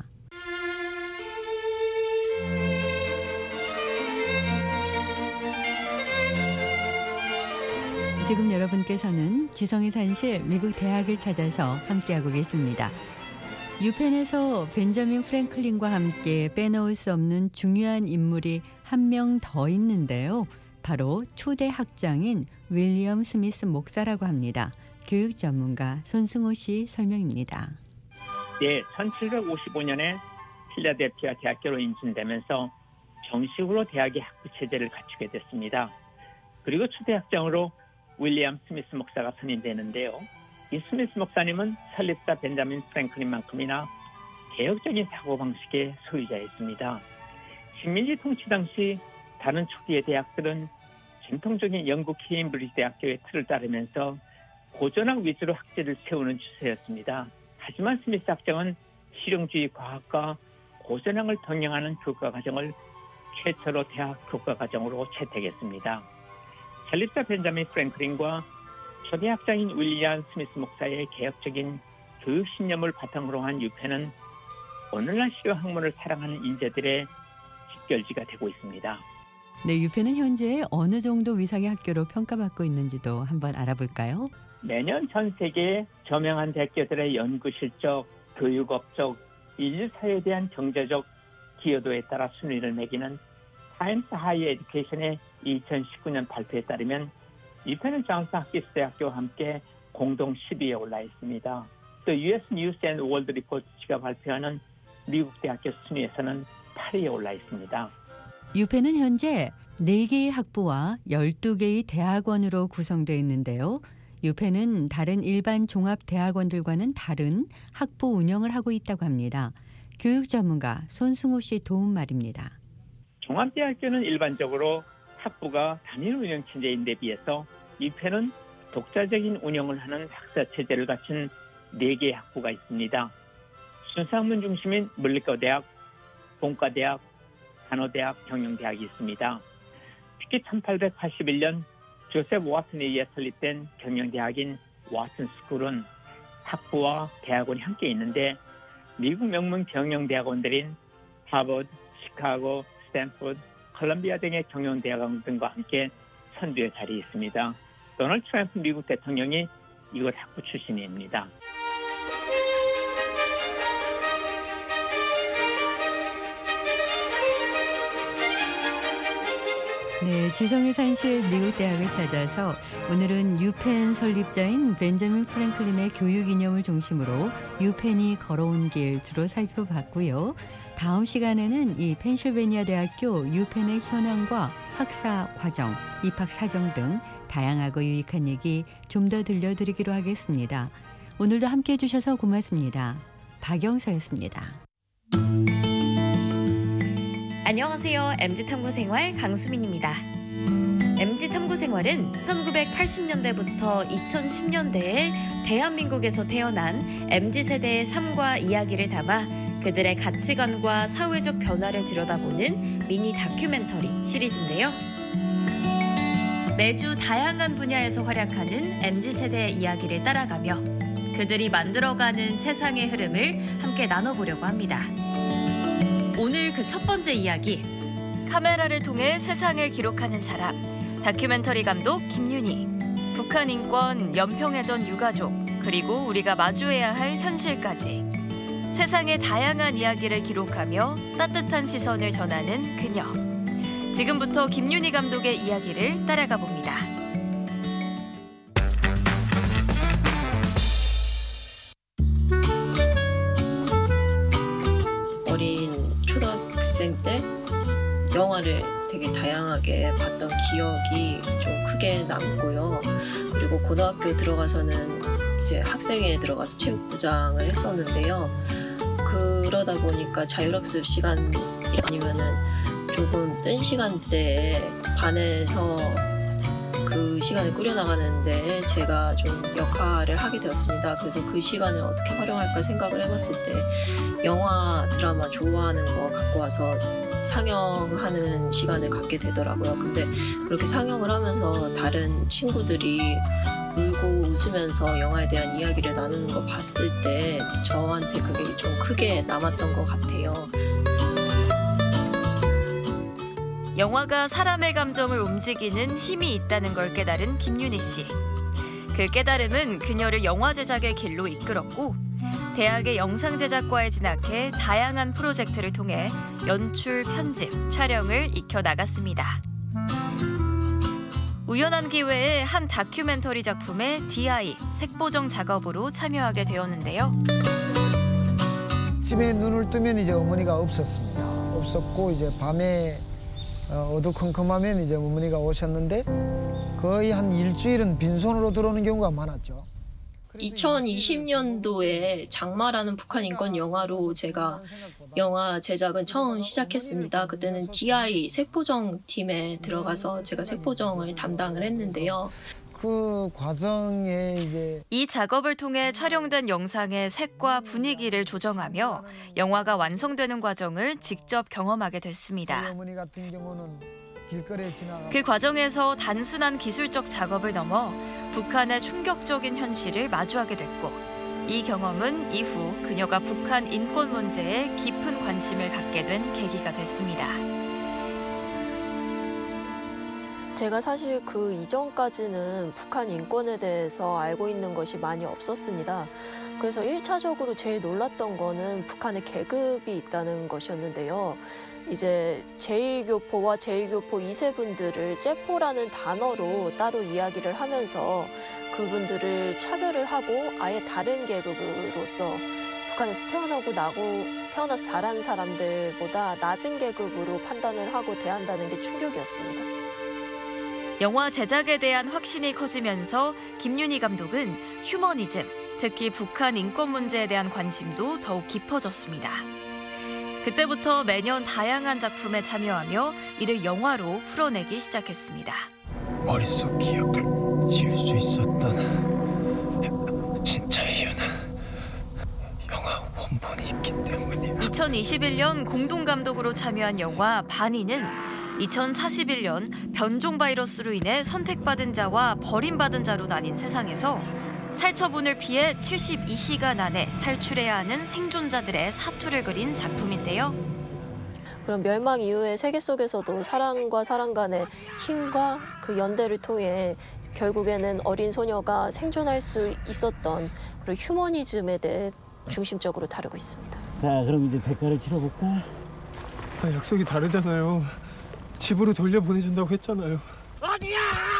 지금 여러분께서는 지성의 산실 미국 대학을 찾아서 함께하고 계십니다. 유펜에서 벤저민 프랭클린과 함께 빼놓을 수 없는 중요한 인물이 한 명 더 있는데요. 바로 초대 학장인 윌리엄 스미스 목사라고 합니다. 교육 전문가 손승호 씨 설명입니다. 이때 1755년에 필라델피아 대학교로 인준되면서 정식으로 대학의 학부 체제를 갖추게 됐습니다. 그리고 초대학장으로 윌리엄 스미스 목사가 선임되는데요. 이 스미스 목사님은 설립자 벤자민 프랭클린만큼이나 개혁적인 사고방식의 소유자였습니다. 식민지 통치 당시 다른 초기의 대학들은 전통적인 영국 케임브리지 대학교의 틀을 따르면서 고전학 위주로 학제를 세우는 추세였습니다. 하지만 스미스 학장은 실용주의 과학과 고전학을 병행하는 교과과정을 최초로 대학 교과과정으로 채택했습니다. 설립자 벤자민 프랭클린과 초대 학장인 윌리엄 스미스 목사의 개혁적인 교육 신념을 바탕으로 한 유펜은 오늘날 실용 학문을 사랑하는 인재들의 집결지가 되고 있습니다. 네, 유펜은 현재 어느 정도 위상의 학교로 평가받고 있는지도 한번 알아볼까요? 매년 전 세계의 저명한 대학교들의 연구 실적, 교육업적, 인류 사회에 대한 경제적 기여도에 따라 순위를 매기는 타임스 하이어 에듀케이션의 2019년 발표에 따르면 유펜은 존스 홉킨스 대학교와 함께 공동 10위에 올라 있습니다. 또 US News and World Report가 발표하는 미국 대학교 순위에서는 8위에 올라 있습니다. 유펜은 현재 4개의 학부와 12개의 대학원으로 구성되어 있는데요. 유펜은 다른 일반 종합대학원들과는 다른 학부 운영을 하고 있다고 합니다. 교육 전문가 손승호 씨 도움 말입니다. 종합대학교는 일반적으로 학부가 단일 운영 체제인데 비해서 유펜은 독자적인 운영을 하는 학사체제를 갖춘 4개의 학부가 있습니다. 순수학문 중심인 물리과대학, 공과대학, 단어대학, 경영대학이 있습니다. 특히 1881년 조셉 와튼에 의해 설립된 경영대학인 와튼 스쿨은 학부와 대학원이 함께 있는데 미국 명문 경영대학원들인 하버드, 시카고, 스탠포드, 컬럼비아 등의 경영대학원 등과 함께 선두에 자리에 있습니다. 도널드 트럼프 미국 대통령이 이곳 학부 출신입니다. 네, 지성의 산실 미국 대학을 찾아서 오늘은 유펜 설립자인 벤자민 프랭클린의 교육 이념을 중심으로 유펜이 걸어온 길 주로 살펴봤고요. 다음 시간에는 이 펜실베니아 대학교 유펜의 현황과 학사 과정, 입학 사정 등 다양하고 유익한 얘기 좀 더 들려드리기로 하겠습니다. 오늘도 함께해 주셔서 고맙습니다. 박영서였습니다. 안녕하세요. MG탐구생활 강수민입니다. MG탐구생활은 1980년대부터 2010년대에 대한민국에서 태어난 MZ세대의 삶과 이야기를 담아 그들의 가치관과 사회적 변화를 들여다보는 미니 다큐멘터리 시리즈인데요. 매주 다양한 분야에서 활약하는 MZ세대의 이야기를 따라가며 그들이 만들어가는 세상의 흐름을 함께 나눠보려고 합니다. 오늘 그 첫 번째 이야기, 카메라를 통해 세상을 기록하는 사람, 다큐멘터리 감독 김윤희, 북한 인권, 연평해전 유가족, 그리고 우리가 마주해야 할 현실까지 세상의 다양한 이야기를 기록하며 따뜻한 시선을 전하는 그녀. 지금부터 김윤희 감독의 이야기를 따라가 봅니다. 초등학생 때 영화를 되게 다양하게 봤던 기억이 좀 크게 남고요. 그리고 고등학교 들어가서는 이제 학생회에 들어가서 체육부장을 했었는데요. 그러다 보니까 자율학습 시간 아니면은 조금 뜬 시간대에 반에서 그 시간을 꾸려나가는데 제가 좀 역할을 하게 되었습니다. 그래서 그 시간을 어떻게 활용할까 생각을 해봤을 때 영화, 드라마 좋아하는 거 갖고 와서 상영하는 시간을 갖게 되더라고요. 근데 그렇게 상영을 하면서 다른 친구들이 울고 웃으면서 영화에 대한 이야기를 나누는 거 봤을 때 저한테 그게 좀 크게 남았던 것 같아요. 영화가 사람의 감정을 움직이는 힘이 있다는 걸 깨달은 김윤희 씨. 그 깨달음은 그녀를 영화 제작의 길로 이끌었고 대학의 영상제작과에 진학해 다양한 프로젝트를 통해 연출, 편집, 촬영을 익혀나갔습니다. 우연한 기회에 한 다큐멘터리 작품의 DI, 색보정 작업으로 참여하게 되었는데요. 아침에 눈을 뜨면 이제 어머니가 없었습니다. 없었고 이제 밤에 어두컴컴하면 이제 어머니가 오셨는데 거의 한 일주일은 빈손으로 들어오는 경우가 많았죠. 2020년도에 장마라는 북한 인권 영화로 제가 영화 제작은 처음 시작했습니다. 그때는 DI 색보정 팀에 들어가서 제가 색보정을 담당을 했는데요. 그 과정에 이제 이 작업을 통해 촬영된 영상의 색과 분위기를 조정하며 영화가 완성되는 과정을 직접 경험하게 됐습니다. 어머니 같은 경우는 길거리에 지나가 그 과정에서 단순한 기술적 작업을 넘어 북한의 충격적인 현실을 마주하게 됐고 이 경험은 이후 그녀가 북한 인권 문제에 깊은 관심을 갖게 된 계기가 됐습니다. 제가 사실 그 이전까지는 북한 인권에 대해서 알고 있는 것이 많이 없었습니다. 그래서 1차적으로 제일 놀랐던 거는 북한에 계급이 있다는 것이었는데요. 이제 제1교포와 제1교포 2세분들을 째포라는 단어로 따로 이야기를 하면서 그분들을 차별을 하고 아예 다른 계급으로서 북한에서 태어나서 자란 사람들보다 낮은 계급으로 판단을 하고 대한다는 게 충격이었습니다. 영화 제작에 대한 확신이 커지면서 김윤희 감독은 휴머니즘, 특히 북한 인권 문제에 대한 관심도 더욱 깊어졌습니다. 그때부터 매년 다양한 작품에 참여하며 이를 영화로 풀어내기 시작했습니다. 머릿속 기억을 지울 수 있었던 진짜 이유는 영화 원본이 있기 때문이야. 2021년 공동감독으로 참여한 영화 반이는 2041년 변종 바이러스로 인해 선택받은 자와 버림받은 자로 나뉜 세상에서 살처분을 피해 72시간 안에 탈출해야 하는 생존자들의 사투를 그린 작품인데요. 그럼 멸망 이후의 세계 속에서도 사랑과 사랑 간의 힘과 그 연대를 통해 결국에는 어린 소녀가 생존할 수 있었던 그런 휴머니즘에 대해 중심적으로 다루고 있습니다. 자, 그럼 이제 대가를 치러볼까? 약속이 다르잖아요. 집으로 돌려보내준다고 했잖아요. 아니야!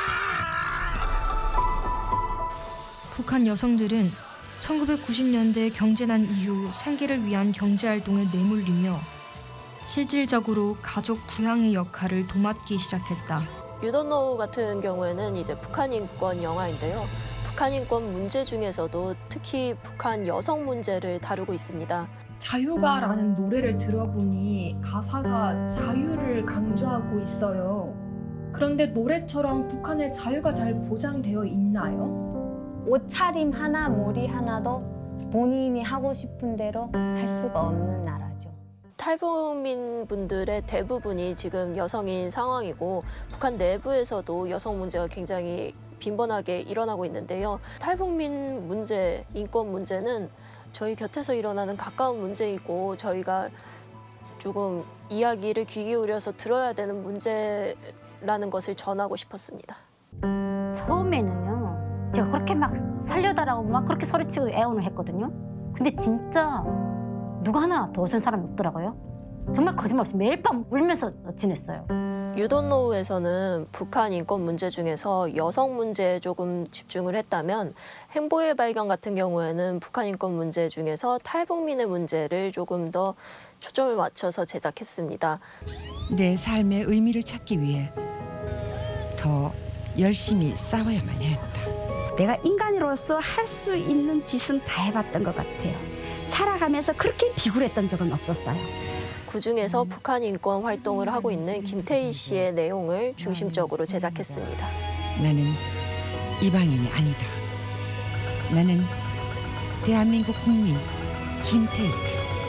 북한 여성들은 1990년대 경제난 이후 생계를 위한 경제활동에 내몰리며 실질적으로 가족 부양의 역할을 도맡기 시작했다. You Don't Know 같은 경우에는 이제 북한 인권 영화인데요. 북한 인권 문제 중에서도 특히 북한 여성 문제를 다루고 있습니다. 자유가라는 노래를 들어보니 가사가 자유를 강조하고 있어요. 그런데 노래처럼 북한의 자유가 잘 보장되어 있나요? 옷차림 하나, 머리 하나도 본인이 하고 싶은 대로 할 수가 없는 나라죠. 탈북민 분들의 대부분이 지금 여성인 상황이고 북한 내부에서도 여성 문제가 굉장히 빈번하게 일어나고 있는데요. 탈북민 문제, 인권 문제는 저희 곁에서 일어나는 가까운 문제이고 저희가 조금 이야기를 귀 기울여서 들어야 되는 문제라는 것을 전하고 싶었습니다. 처음에는요. 제가 그렇게 막 살려달라고 막 그렇게 소리치고 애원을 했거든요. 근데 진짜 누가 하나 도와준 사람이 없더라고요. 정말 거짓말 없이 매일 밤 울면서 지냈어요. You Don't Know에서는 북한 인권 문제 중에서 여성 문제에 조금 집중을 했다면 행보의 발견 같은 경우에는 북한 인권 문제 중에서 탈북민의 문제를 조금 더 초점을 맞춰서 제작했습니다. 내 삶의 의미를 찾기 위해 더 열심히 싸워야만 했다. 내가 인간으로서 할 수 있는 짓은 다 해봤던 것 같아요. 살아가면서 그렇게 비굴했던 적은 없었어요. 그중에서 북한 인권 활동을 하고 있는 김태희 씨의 내용을 중심적으로 제작했습니다. 나는 이방인이 아니다. 나는 대한민국 국민 김태희다.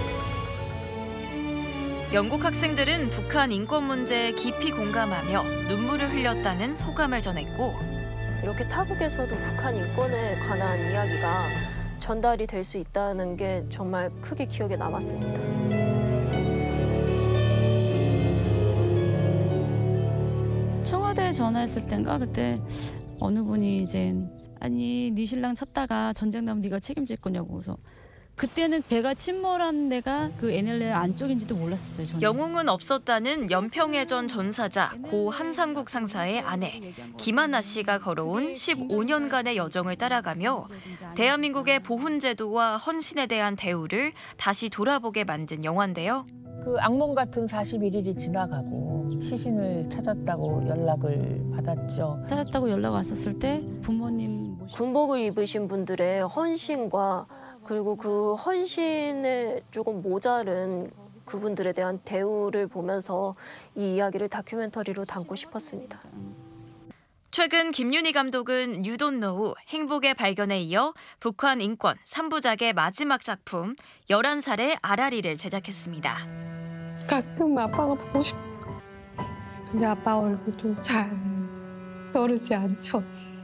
영국 학생들은 북한 인권 문제에 깊이 공감하며 눈물을 흘렸다는 소감을 전했고 이렇게 타국에서도 북한 인권에 관한 이야기가 전달이 될 수 있다는 게 정말 크게 기억에 남았습니다. 청와대에 전화했을 땐가 그때 어느 분이 이제 아니 네 신랑 찾다가 전쟁 나면 네가 책임질 거냐고 그래서 그때는 배가 침몰한 데가 그 NLL 안쪽인지도 몰랐어요. 저는. 영웅은 없었다는 연평해전 전사자 고 한상국 상사의 아내 김하나 씨가 걸어온 15년간의 여정을 따라가며 대한민국의 보훈제도와 헌신에 대한 대우를 다시 돌아보게 만든 영화인데요. 그 악몽 같은 41일이 지나가고 시신을 찾았다고 연락을 받았죠. 찾았다고 연락 왔었을 때 부모님 군복을 입으신 분들의 헌신과 그리고 그 헌신에 조금 모자른 그분들에 대한 대우를 보면서 이 이야기를 다큐멘터리로 담고 싶었습니다. 최근 김윤희 감독은 You Don't Know, 행복의 발견에 이어 북한 인권 3부작의 마지막 작품 11살의 아라리를 제작했습니다. 가끔 아빠가 보고 싶어. 근데 아빠 얼굴도 잘 떠오르지 않죠.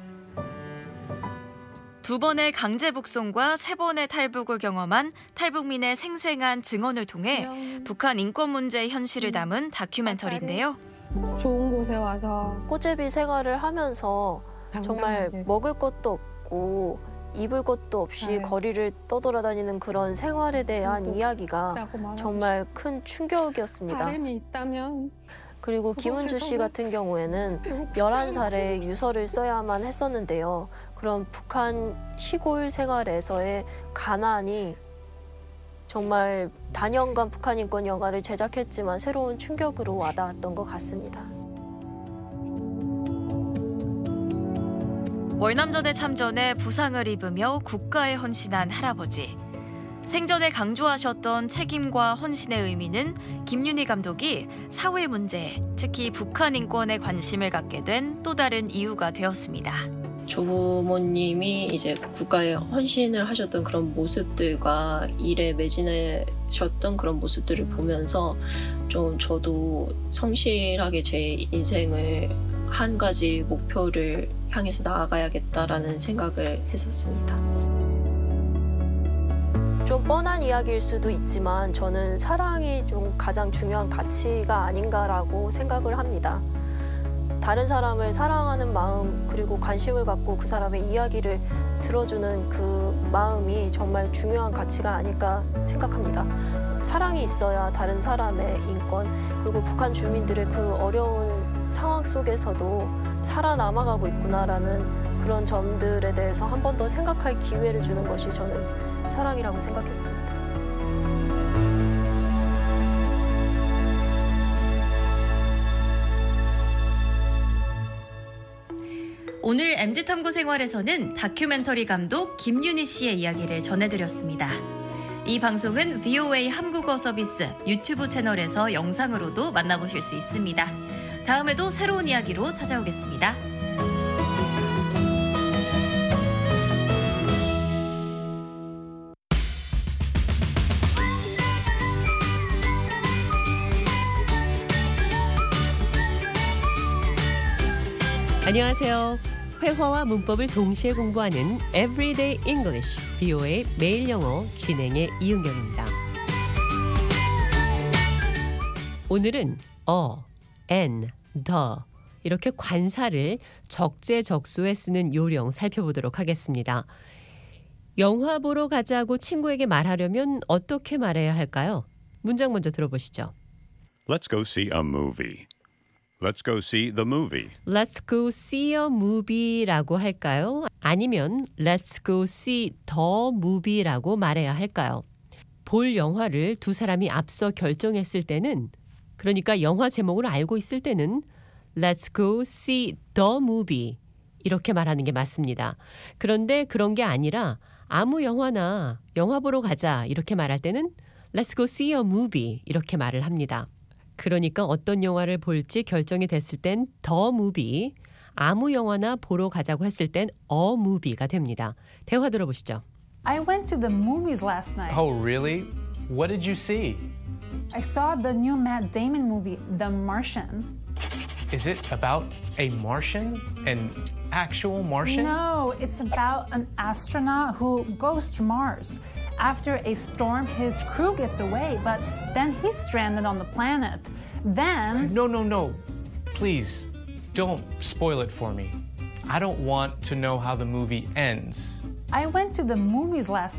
2번의 강제 북송과 3번의 탈북을 경험한 탈북민의 생생한 증언을 통해 북한 인권 문제의 현실을 담은 다큐멘터리인데요. 좋은 곳에 와서 꼬제비 생활을 하면서 정말 먹을 것도 없고 입을 것도 없이 거리를 떠돌아다니는 그런 생활에 대한 이야기가 정말 큰 충격이었습니다. 바람이 있다면 그리고 김은주 씨 같은 경우에는 11살에 유서를 써야만 했었는데요. 그런 북한 시골 생활에서의 가난이 정말 단연간 북한 인권 영화를 제작했지만 새로운 충격으로 와닿았던 것 같습니다. 월남전에 참전해 부상을 입으며 국가에 헌신한 할아버지. 생전에 강조하셨던 책임과 헌신의 의미는 김윤희 감독이 사회 문제에 특히 북한 인권에 관심을 갖게 된 또 다른 이유가 되었습니다. 조부모님이 이제 국가에 헌신을 하셨던 그런 모습들과 일에 매진하셨던 그런 모습들을 보면서 좀 저도 성실하게 제 인생을 한 가지 목표를 향해서 나아가야겠다라는 생각을 했었습니다. 좀 뻔한 이야기일 수도 있지만 저는 사랑이 좀 가장 중요한 가치가 아닌가라고 생각을 합니다. 다른 사람을 사랑하는 마음 그리고 관심을 갖고 그 사람의 이야기를 들어주는 그 마음이 정말 중요한 가치가 아닐까 생각합니다. 사랑이 있어야 다른 사람의 인권 그리고 북한 주민들의 그 어려운 상황 속에서도 살아남아가고 있구나라는 그런 점들에 대해서 한 번 더 생각할 기회를 주는 것이 저는 사랑이라고 생각했습니다. 오늘 MZ탐구 생활에서는 다큐멘터리 감독 김윤희 씨의 이야기를 전해드렸습니다. 이 방송은 VOA 한국어 서비스 유튜브 채널에서 영상으로도 만나보실 수 있습니다. 다음에도 새로운 이야기로 찾아오겠습니다. 안녕하세요. 회화와 문법을 동시에 공부하는 Everyday English, VOA 매일 영어 진행의 이은경입니다. 오늘은 and, the 이렇게 관사를 적재적소에 쓰는 요령 살펴보도록 하겠습니다. 영화 보러 가자고 친구에게 말하려면 어떻게 말해야 할까요? 문장 먼저 들어보시죠. Let's go see a movie. Let's go see the movie. Let's go see a movie라고 할까요? 아니면 Let's go see the movie라고 말해야 할까요? 볼 영화를 두 사람이 앞서 결정했을 때는 그러니까 영화 제목을 알고 있을 때는 Let's go see the movie 이렇게 말하는 게 맞습니다. 그런데 그런 게 아니라 아무 영화나 영화 보러 가자 이렇게 말할 때는 Let's go see a movie 이렇게 말을 합니다. 그러니까 어떤 영화를 볼지 결정이 됐을 땐 the movie, 아무 영화나 보러 가자고 했을 땐 a movie가 됩니다. 대화 들어보시죠. I went to the movies last night. Oh, really? What did you see? I saw the new Matt Damon movie, The Martian. Is it about a Martian? An actual Martian? No, it's about an astronaut who goes to Mars. After a storm, his crew gets away, but then he's stranded on the planet. Then... No. Please, don't spoil it for me. I don't want to know how the movie ends. I went to the movies last night.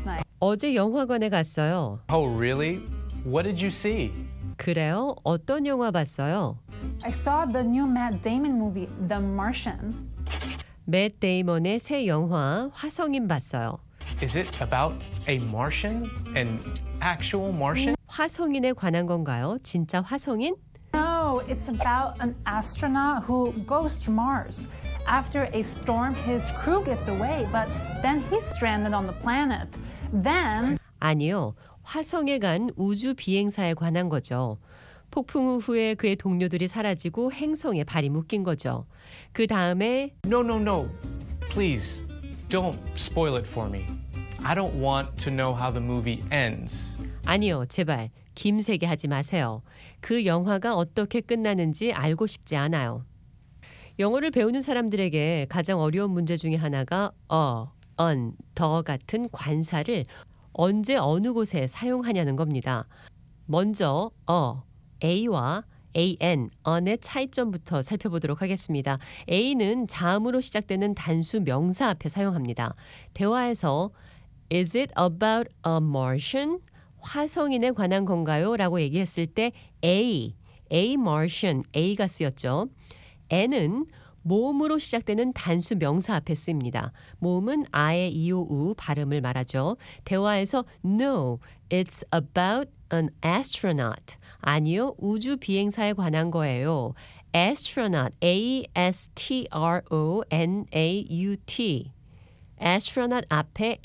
어제 영화관에 갔어요. Oh, really? What did you see? 그래요? 어떤 영화 봤어요? I saw the new Matt Damon movie, The Martian. 맷 데이먼의 새 영화 화성인 봤어요. Is it about a Martian? An actual Martian? 화성인에 관한 건가요? 진짜 화성인? No, it's about an astronaut who goes to Mars. After a storm, his crew gets away, but then he's stranded on the planet. Then 아니요. 화성에 간 우주 비행사에 관한 거죠. 폭풍 후에 그의 동료들이 사라지고 행성에 발이 묶인 거죠. 그 다음에 No. Please, don't spoil it for me. I don't want to know how the movie ends. 아니요. 제발 김세게 하지 마세요. 그 영화가 어떻게 끝나는지 알고 싶지 않아요. 영어를 배우는 사람들에게 가장 어려운 문제 중에 하나가 더 같은 관사를 언제 어느 곳에 사용하냐는 겁니다. 먼저 A와 an, on의 차이점부터 살펴보도록 하겠습니다. A는 자음으로 시작되는 단수 명사 앞에 사용합니다. 대화에서 Is it about a Martian? 화성인에 관한 건가요? 라고 얘기했을 때 A Martian, A가 쓰였죠. N은 모음으로 시작되는 단수 명사 앞에 쓰입니다. 모음은 아에 이오 우 발음을 말하죠. 대화에서 No, it's about an astronaut. 아니요, 우주 비행사에 관한 거예요. astronaut, A-S-T-R-O-N-A-U-T. astronaut 앞에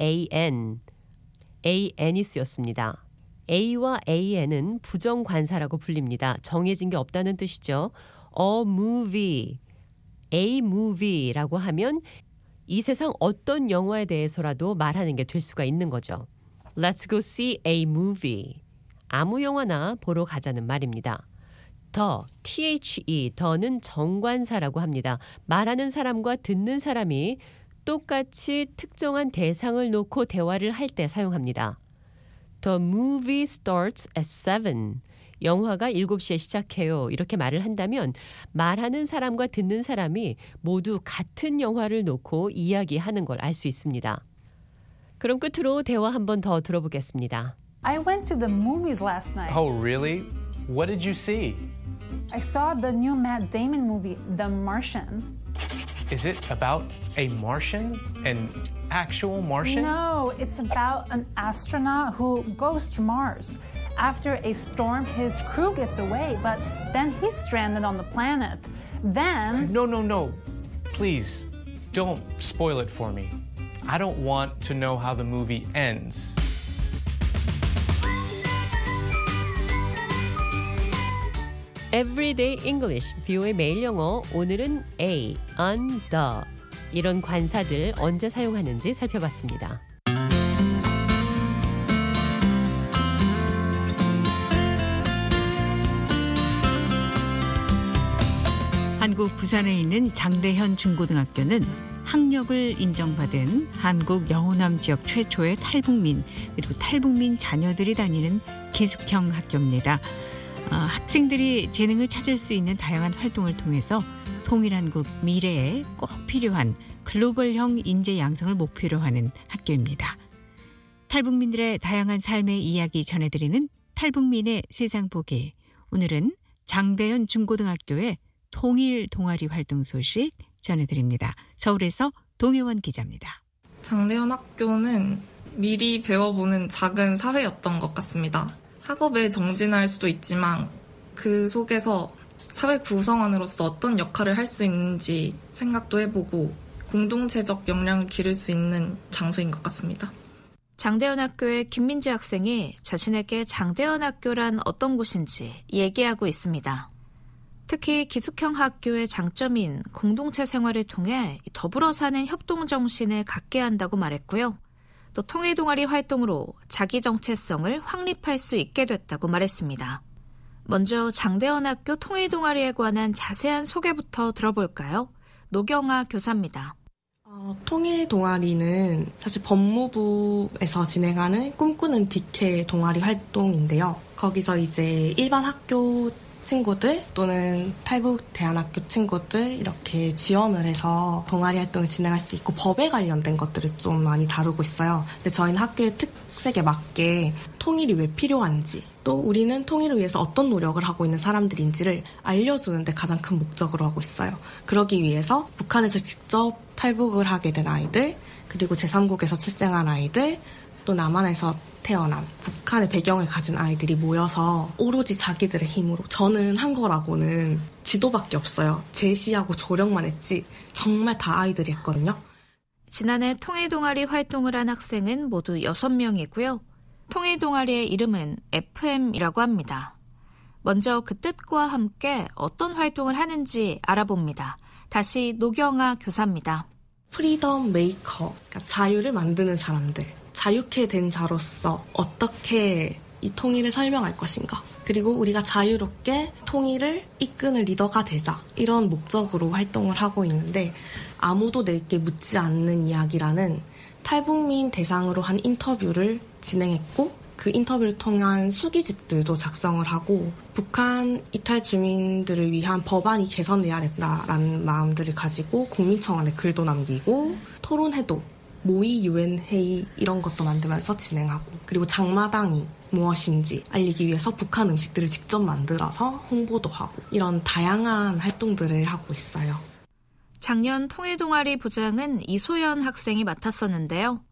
an이 쓰였습니다. A와 AN은 부정관사라고 불립니다. 정해진 게 없다는 뜻이죠. A movie라고 하면 이 세상 어떤 영화에 대해서라도 말하는 게 될 수가 있는 거죠. Let's go see a movie. 아무 영화나 보러 가자는 말입니다. 더는 정관사라고 합니다. 말하는 사람과 듣는 사람이 똑같이 특정한 대상을 놓고 대화를 할 때 사용합니다. The movie starts at 7. 영화가 7시에 시작해요. 이렇게 말을 한다면 말하는 사람과 듣는 사람이 모두 같은 영화를 놓고 이야기하는 걸 알 수 있습니다. 그럼 끝으로 대화 한 번 더 들어보겠습니다. I went to the movies last night. Oh, really? What did you see? I saw the new Matt Damon movie, The Martian. Is it about a Martian? An actual Martian? No, it's about an astronaut who goes to Mars. After a storm, his crew gets away, but then he's stranded on the planet. Then No. Please, don't spoil it for me. I don't want to know how the movie ends. Everyday English, 뷰의 매일 영어. 오늘은 a, on, the 이런 관사들 언제 사용하는지 살펴봤습니다. 한국 부산에 있는 장대현 중고등학교는 학력을 인정받은 한국 영호남 지역 최초의 탈북민 그리고 탈북민 자녀들이 다니는 기숙형 학교입니다. 학생들이 재능을 찾을 수 있는 다양한 활동을 통해서 통일한국 미래에 꼭 필요한 글로벌형 인재 양성을 목표로 하는 학교입니다. 탈북민들의 다양한 삶의 이야기 전해드리는 탈북민의 세상 보기. 오늘은 장대현 중고등학교의 통일 동아리 활동 소식 전해드립니다. 서울에서 동혜원 기자입니다. 장대현 학교는 미리 배워보는 작은 사회였던 것 같습니다. 학업에 정진할 수도 있지만 그 속에서 사회 구성원으로서 어떤 역할을 할 수 있는지 생각도 해보고 공동체적 역량을 기를 수 있는 장소인 것 같습니다. 장대현 학교의 김민지 학생이 자신에게 장대현 학교란 어떤 곳인지 얘기하고 있습니다. 특히 기숙형 학교의 장점인 공동체 생활을 통해 더불어 사는 협동 정신을 갖게 한다고 말했고요. 또 통일 동아리 활동으로 자기 정체성을 확립할 수 있게 됐다고 말했습니다. 먼저 장대현 학교 통일 동아리에 관한 자세한 소개부터 들어볼까요? 노경아 교사입니다. 통일 동아리는 사실 법무부에서 진행하는 꿈꾸는 DK 동아리 활동인데요. 거기서 이제 일반 학교 친구들 또는 탈북 대안학교 친구들 이렇게 지원을 해서 동아리 활동을 진행할 수 있고 법에 관련된 것들을 좀 많이 다루고 있어요. 근데 저희는 학교의 특색에 맞게 통일이 왜 필요한지 또 우리는 통일을 위해서 어떤 노력을 하고 있는 사람들인지를 알려주는 데 가장 큰 목적으로 하고 있어요. 그러기 위해서 북한에서 직접 탈북을 하게 된 아이들 그리고 제3국에서 출생한 아이들 또 남한에서 태어난 북한의 배경을 가진 아이들이 모여서 오로지 자기들의 힘으로 저는 한 거라고는 지도밖에 없어요. 제시하고 조력만 했지 정말 다 아이들이 했거든요. 지난해 통일동아리 활동을 한 학생은 모두 6명이고요. 통일동아리의 이름은 FM이라고 합니다. 먼저 그 뜻과 함께 어떤 활동을 하는지 알아봅니다. 다시 노경아 교사입니다. 프리덤 메이커, 그러니까 자유를 만드는 사람들. 자유케 된 자로서 어떻게 이 통일을 설명할 것인가. 그리고 우리가 자유롭게 통일을 이끄는 리더가 되자. 이런 목적으로 활동을 하고 있는데 아무도 내게 묻지 않는 이야기라는 탈북민 대상으로 한 인터뷰를 진행했고 그 인터뷰를 통한 수기집들도 작성을 하고 북한 이탈 주민들을 위한 법안이 개선돼야 된다라는 마음들을 가지고 국민청원에 글도 남기고 토론회도 모의 유엔 회의 이런 것도 만들면서 진행하고 그리고 장마당이 무엇인지 알리기 위해서 북한 음식들을 직접 만들어서 홍보도 하고 이런 다양한 활동들을 하고 있어요. 작년 통일동아리 부장은 이소연 학생이 맡았었는데요.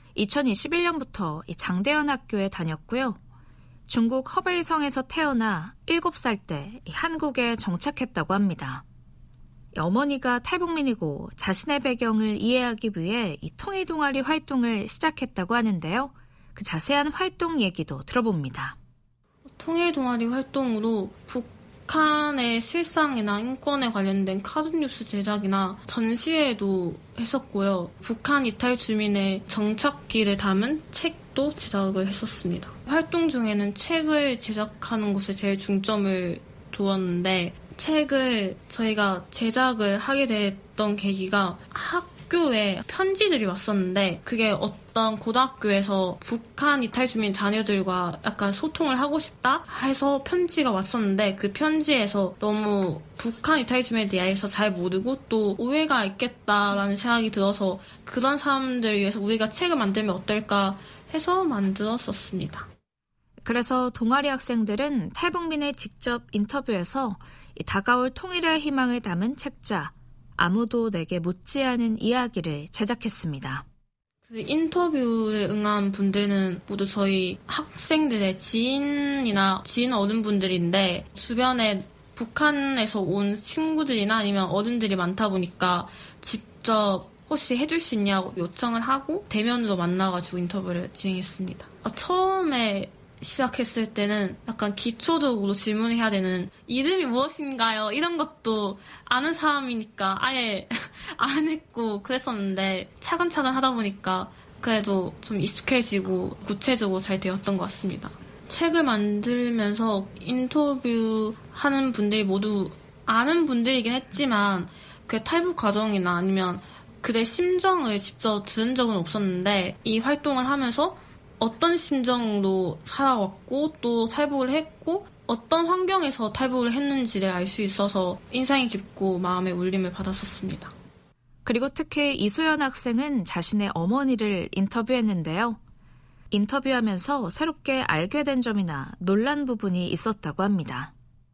2021년부터 장대현 학교에 다녔고요. 중국 허베이성에서 태어나 7살 때 한국에 정착했다고 합니다. 어머니가 탈북민이고 자신의 배경을 이해하기 위해 이 통일동아리 활동을 시작했다고 하는데요. 그 자세한 활동 얘기도 들어봅니다. 통일동아리 활동으로 북한의 실상이나 인권에 관련된 카드뉴스 제작이나 전시회도 했었고요. 북한 이탈 주민의 정착기를 담은 책도 제작을 했었습니다. 활동 중에는 책을 제작하는 것에 제일 중점을 두었는데 책을 저희가 제작을 하게 됐던 계기가 학교에 편지들이 왔었는데 그게 어떤 고등학교에서 북한 이탈 주민 자녀들과 약간 소통을 하고 싶다 해서 편지가 왔었는데 그 편지에서 너무 북한 이탈 주민에 대해서 잘 모르고 또 오해가 있겠다라는 생각이 들어서 그런 사람들을 위해서 우리가 책을 만들면 어떨까 해서 만들었었습니다. 그래서 동아리 학생들은 탈북민을 직접 인터뷰해서 다가올 통일의 희망을 담은 책자 아무도 내게 묻지 않은 이야기를 제작했습니다. 그 인터뷰를 응한 분들은 모두 저희 학생들의 지인 어른분들인데 주변에 북한에서 온 친구들이나 아니면 어른들이 많다 보니까 직접 혹시 해줄 수 있냐고 요청을 하고 대면으로 만나가지고 인터뷰를 진행했습니다. 처음에 시작했을 때는 약간 기초적으로 질문을 해야 되는 이름이 무엇인가요? 이런 것도 아는 사람이니까 아예 안 했고 그랬었는데 차근차근 하다 보니까 그래도 좀 익숙해지고 구체적으로 잘 되었던 것 같습니다. 책을 만들면서 인터뷰하는 분들이 모두 아는 분들이긴 했지만 그 탈북 과정이나 아니면 그들의 심정을 직접 들은 적은 없었는데 이 활동을 하면서 어떤 심정으로 살아왔고 또 탈북을 했고 어떤 환경에서 탈북을 했는지를 알 수 있어서 인상이 깊고 마음에 울림을 받았었습니다. 그리고 특히 이소연 학생은 자신의 어머니를 인터뷰했는데요. 인터뷰하면서 새롭게 알게 된 점이나 놀란 부분이 있었다고 합니다.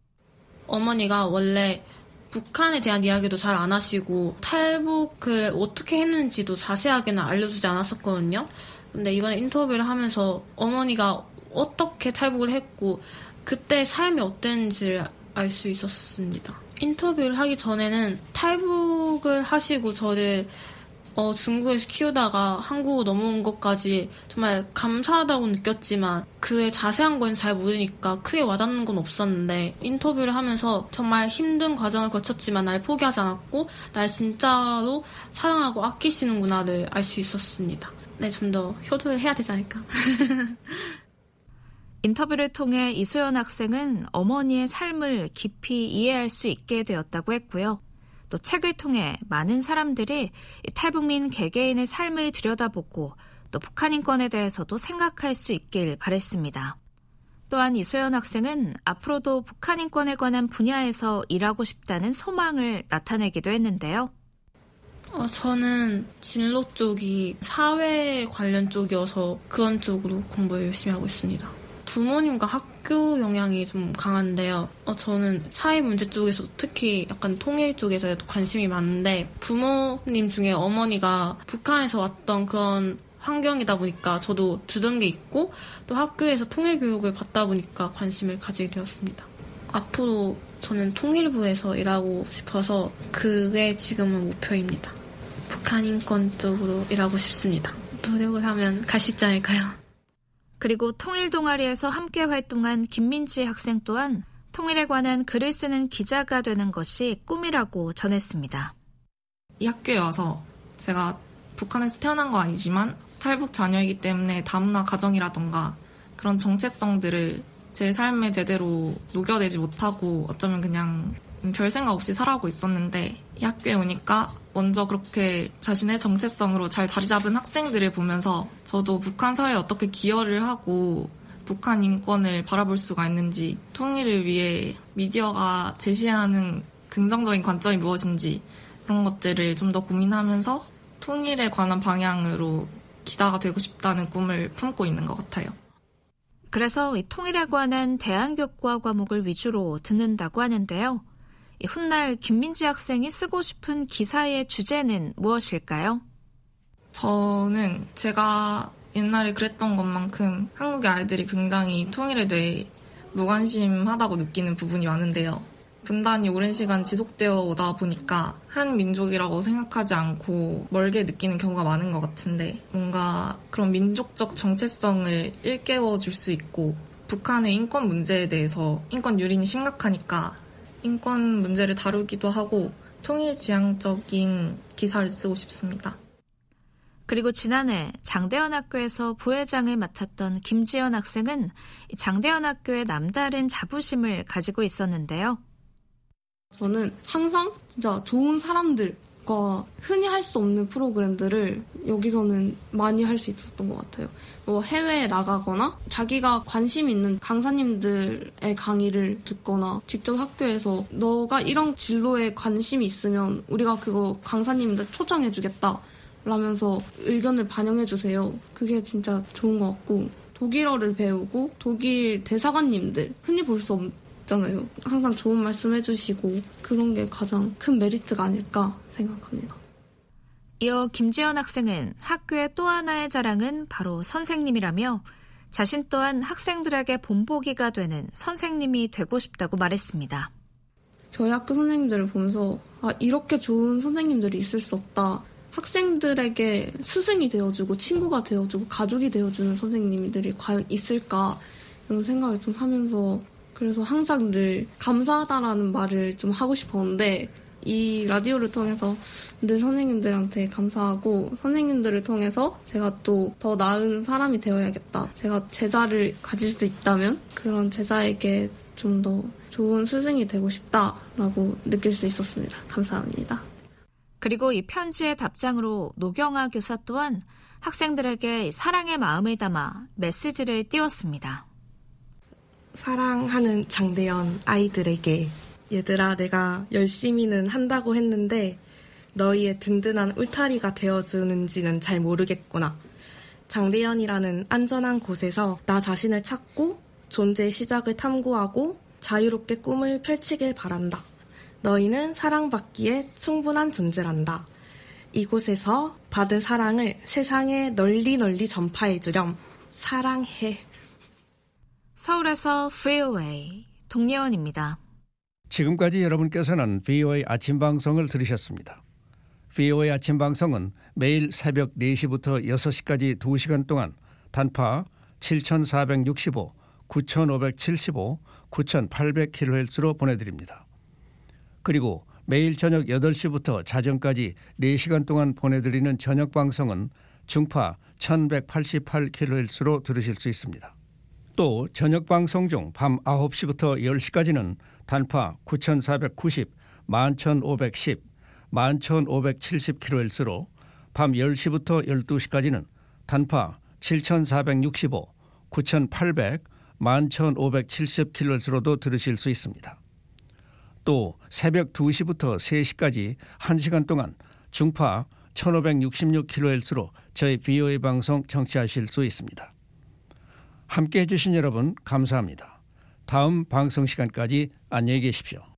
어머니가 원래 북한에 대한 이야기도 잘 안 하시고 탈북을 어떻게 했는지도 자세하게는 알려주지 않았었거든요. 근데 이번에 인터뷰를 하면서 어머니가 어떻게 탈북을 했고 그때 삶이 어땠는지를 알 수 있었습니다. 인터뷰를 하기 전에는 탈북을 하시고 저를 중국에서 키우다가 한국으로 넘어온 것까지 정말 감사하다고 느꼈지만 그의 자세한 건 잘 모르니까 크게 와닿는 건 없었는데 인터뷰를 하면서 정말 힘든 과정을 거쳤지만 날 포기하지 않았고 날 진짜로 사랑하고 아끼시는구나를 알 수 있었습니다. 네, 좀 더 효도를 해야 되지 않을까. 인터뷰를 통해 이소연 학생은 어머니의 삶을 깊이 이해할 수 있게 되었다고 했고요. 또 책을 통해 많은 사람들이 탈북민 개개인의 삶을 들여다보고 또 북한 인권에 대해서도 생각할 수 있길 바랬습니다. 또한 이소연 학생은 앞으로도 북한 인권에 관한 분야에서 일하고 싶다는 소망을 나타내기도 했는데요. 저는 진로 쪽이 사회 관련 쪽이어서 그런 쪽으로 공부를 열심히 하고 있습니다. 부모님과 학교 영향이 좀 강한데요. 저는 사회 문제 쪽에서도 특히 약간 통일 쪽에서 관심이 많은데 부모님 중에 어머니가 북한에서 왔던 그런 환경이다 보니까 저도 들은 게 있고 또 학교에서 통일 교육을 받다 보니까 관심을 가지게 되었습니다. 앞으로 저는 통일부에서 일하고 싶어서 그게 지금은 목표입니다. 북한 인권 쪽으로 일하고 싶습니다. 노력을 하면 갈 수 있지 않을까요? 그리고 통일 동아리에서 함께 활동한 김민지 학생 또한 통일에 관한 글을 쓰는 기자가 되는 것이 꿈이라고 전했습니다. 이 학교에 와서 제가 북한에서 태어난 거 아니지만 탈북 자녀이기 때문에 다문화 가정이라던가 그런 정체성들을 제 삶에 제대로 녹여내지 못하고 어쩌면 그냥 별 생각 없이 살아가고 있었는데 이 학교에 오니까 먼저 그렇게 자신의 정체성으로 잘 자리 잡은 학생들을 보면서 저도 북한 사회에 어떻게 기여를 하고 북한 인권을 바라볼 수가 있는지, 통일을 위해 미디어가 제시하는 긍정적인 관점이 무엇인지 그런 것들을 좀 더 고민하면서 통일에 관한 방향으로 기자가 되고 싶다는 꿈을 품고 있는 것 같아요. 그래서 이 통일에 관한 대한교과 과목을 위주로 듣는다고 하는데요. 훗날 김민지 학생이 쓰고 싶은 기사의 주제는 무엇일까요? 저는 제가 옛날에 그랬던 것만큼 한국의 아이들이 굉장히 통일에 대해 무관심하다고 느끼는 부분이 많은데요. 분단이 오랜 시간 지속되어 오다 보니까 한 민족이라고 생각하지 않고 멀게 느끼는 경우가 많은 것 같은데 뭔가 그런 민족적 정체성을 일깨워 줄 수 있고 북한의 인권 문제에 대해서 인권 유린이 심각하니까 인권 문제를 다루기도 하고 통일지향적인 기사를 쓰고 싶습니다. 그리고 지난해 장대현 학교에서 부회장을 맡았던 김지연 학생은 장대현 학교에 남다른 자부심을 가지고 있었는데요. 저는 항상 진짜 좋은 사람들과 흔히 할 수 없는 프로그램들을 여기서는 많이 할 수 있었던 것 같아요. 해외에 나가거나 자기가 관심 있는 강사님들의 강의를 듣거나 직접 학교에서 너가 이런 진로에 관심이 있으면 우리가 그거 강사님들 초청해주겠다 라면서 의견을 반영해주세요. 그게 진짜 좋은 것 같고 독일어를 배우고 독일 대사관님들 흔히 볼 수 없잖아요. 항상 좋은 말씀 해주시고 그런 게 가장 큰 메리트가 아닐까 생각합니다. 이어 김지연 학생은 학교의 또 하나의 자랑은 바로 선생님이라며 자신 또한 학생들에게 본보기가 되는 선생님이 되고 싶다고 말했습니다. 저희 학교 선생님들을 보면서 이렇게 좋은 선생님들이 있을 수 없다. 학생들에게 스승이 되어주고 친구가 되어주고 가족이 되어주는 선생님들이 과연 있을까 이런 생각을 좀 하면서 그래서 항상 늘 감사하다라는 말을 좀 하고 싶었는데 이 라디오를 통해서 늘 선생님들한테 감사하고 선생님들을 통해서 제가 또 더 나은 사람이 되어야겠다. 제가 제자를 가질 수 있다면 그런 제자에게 좀 더 좋은 스승이 되고 싶다라고 느낄 수 있었습니다. 감사합니다. 그리고 이 편지의 답장으로 노경아 교사 또한 학생들에게 사랑의 마음을 담아 메시지를 띄웠습니다. 사랑하는 장대현 아이들에게 얘들아 내가 열심히는 한다고 했는데 너희의 든든한 울타리가 되어주는지는 잘 모르겠구나. 장대현이라는 안전한 곳에서 나 자신을 찾고 존재의 시작을 탐구하고 자유롭게 꿈을 펼치길 바란다. 너희는 사랑받기에 충분한 존재란다. 이곳에서 받은 사랑을 세상에 널리 전파해주렴. 사랑해. 서울에서 VOA 동예원입니다. 지금까지 여러분께서는 VOA 아침 방송을 들으셨습니다. VOA 아침 방송은 매일 새벽 4시부터 6시까지 2시간 동안 단파 7465, 9575, 9800kHz로 보내드립니다. 그리고 매일 저녁 8시부터 자정까지 4시간 동안 보내드리는 저녁 방송은 중파 1188kHz로 들으실 수 있습니다. 또 저녁 방송 중 밤 9시부터 10시까지는 단파 9490, 11510, 11570kHz로 밤 10시부터 12시까지는 단파 7465, 9800, 11,570kHz로도 들으실 수 있습니다. 또 새벽 2시부터 3시까지 1시간 동안 중파 1566kHz로 저희 VOA 방송 청취하실 수 있습니다. 함께해 주신 여러분 감사합니다. 다음 방송 시간까지 안녕히 계십시오.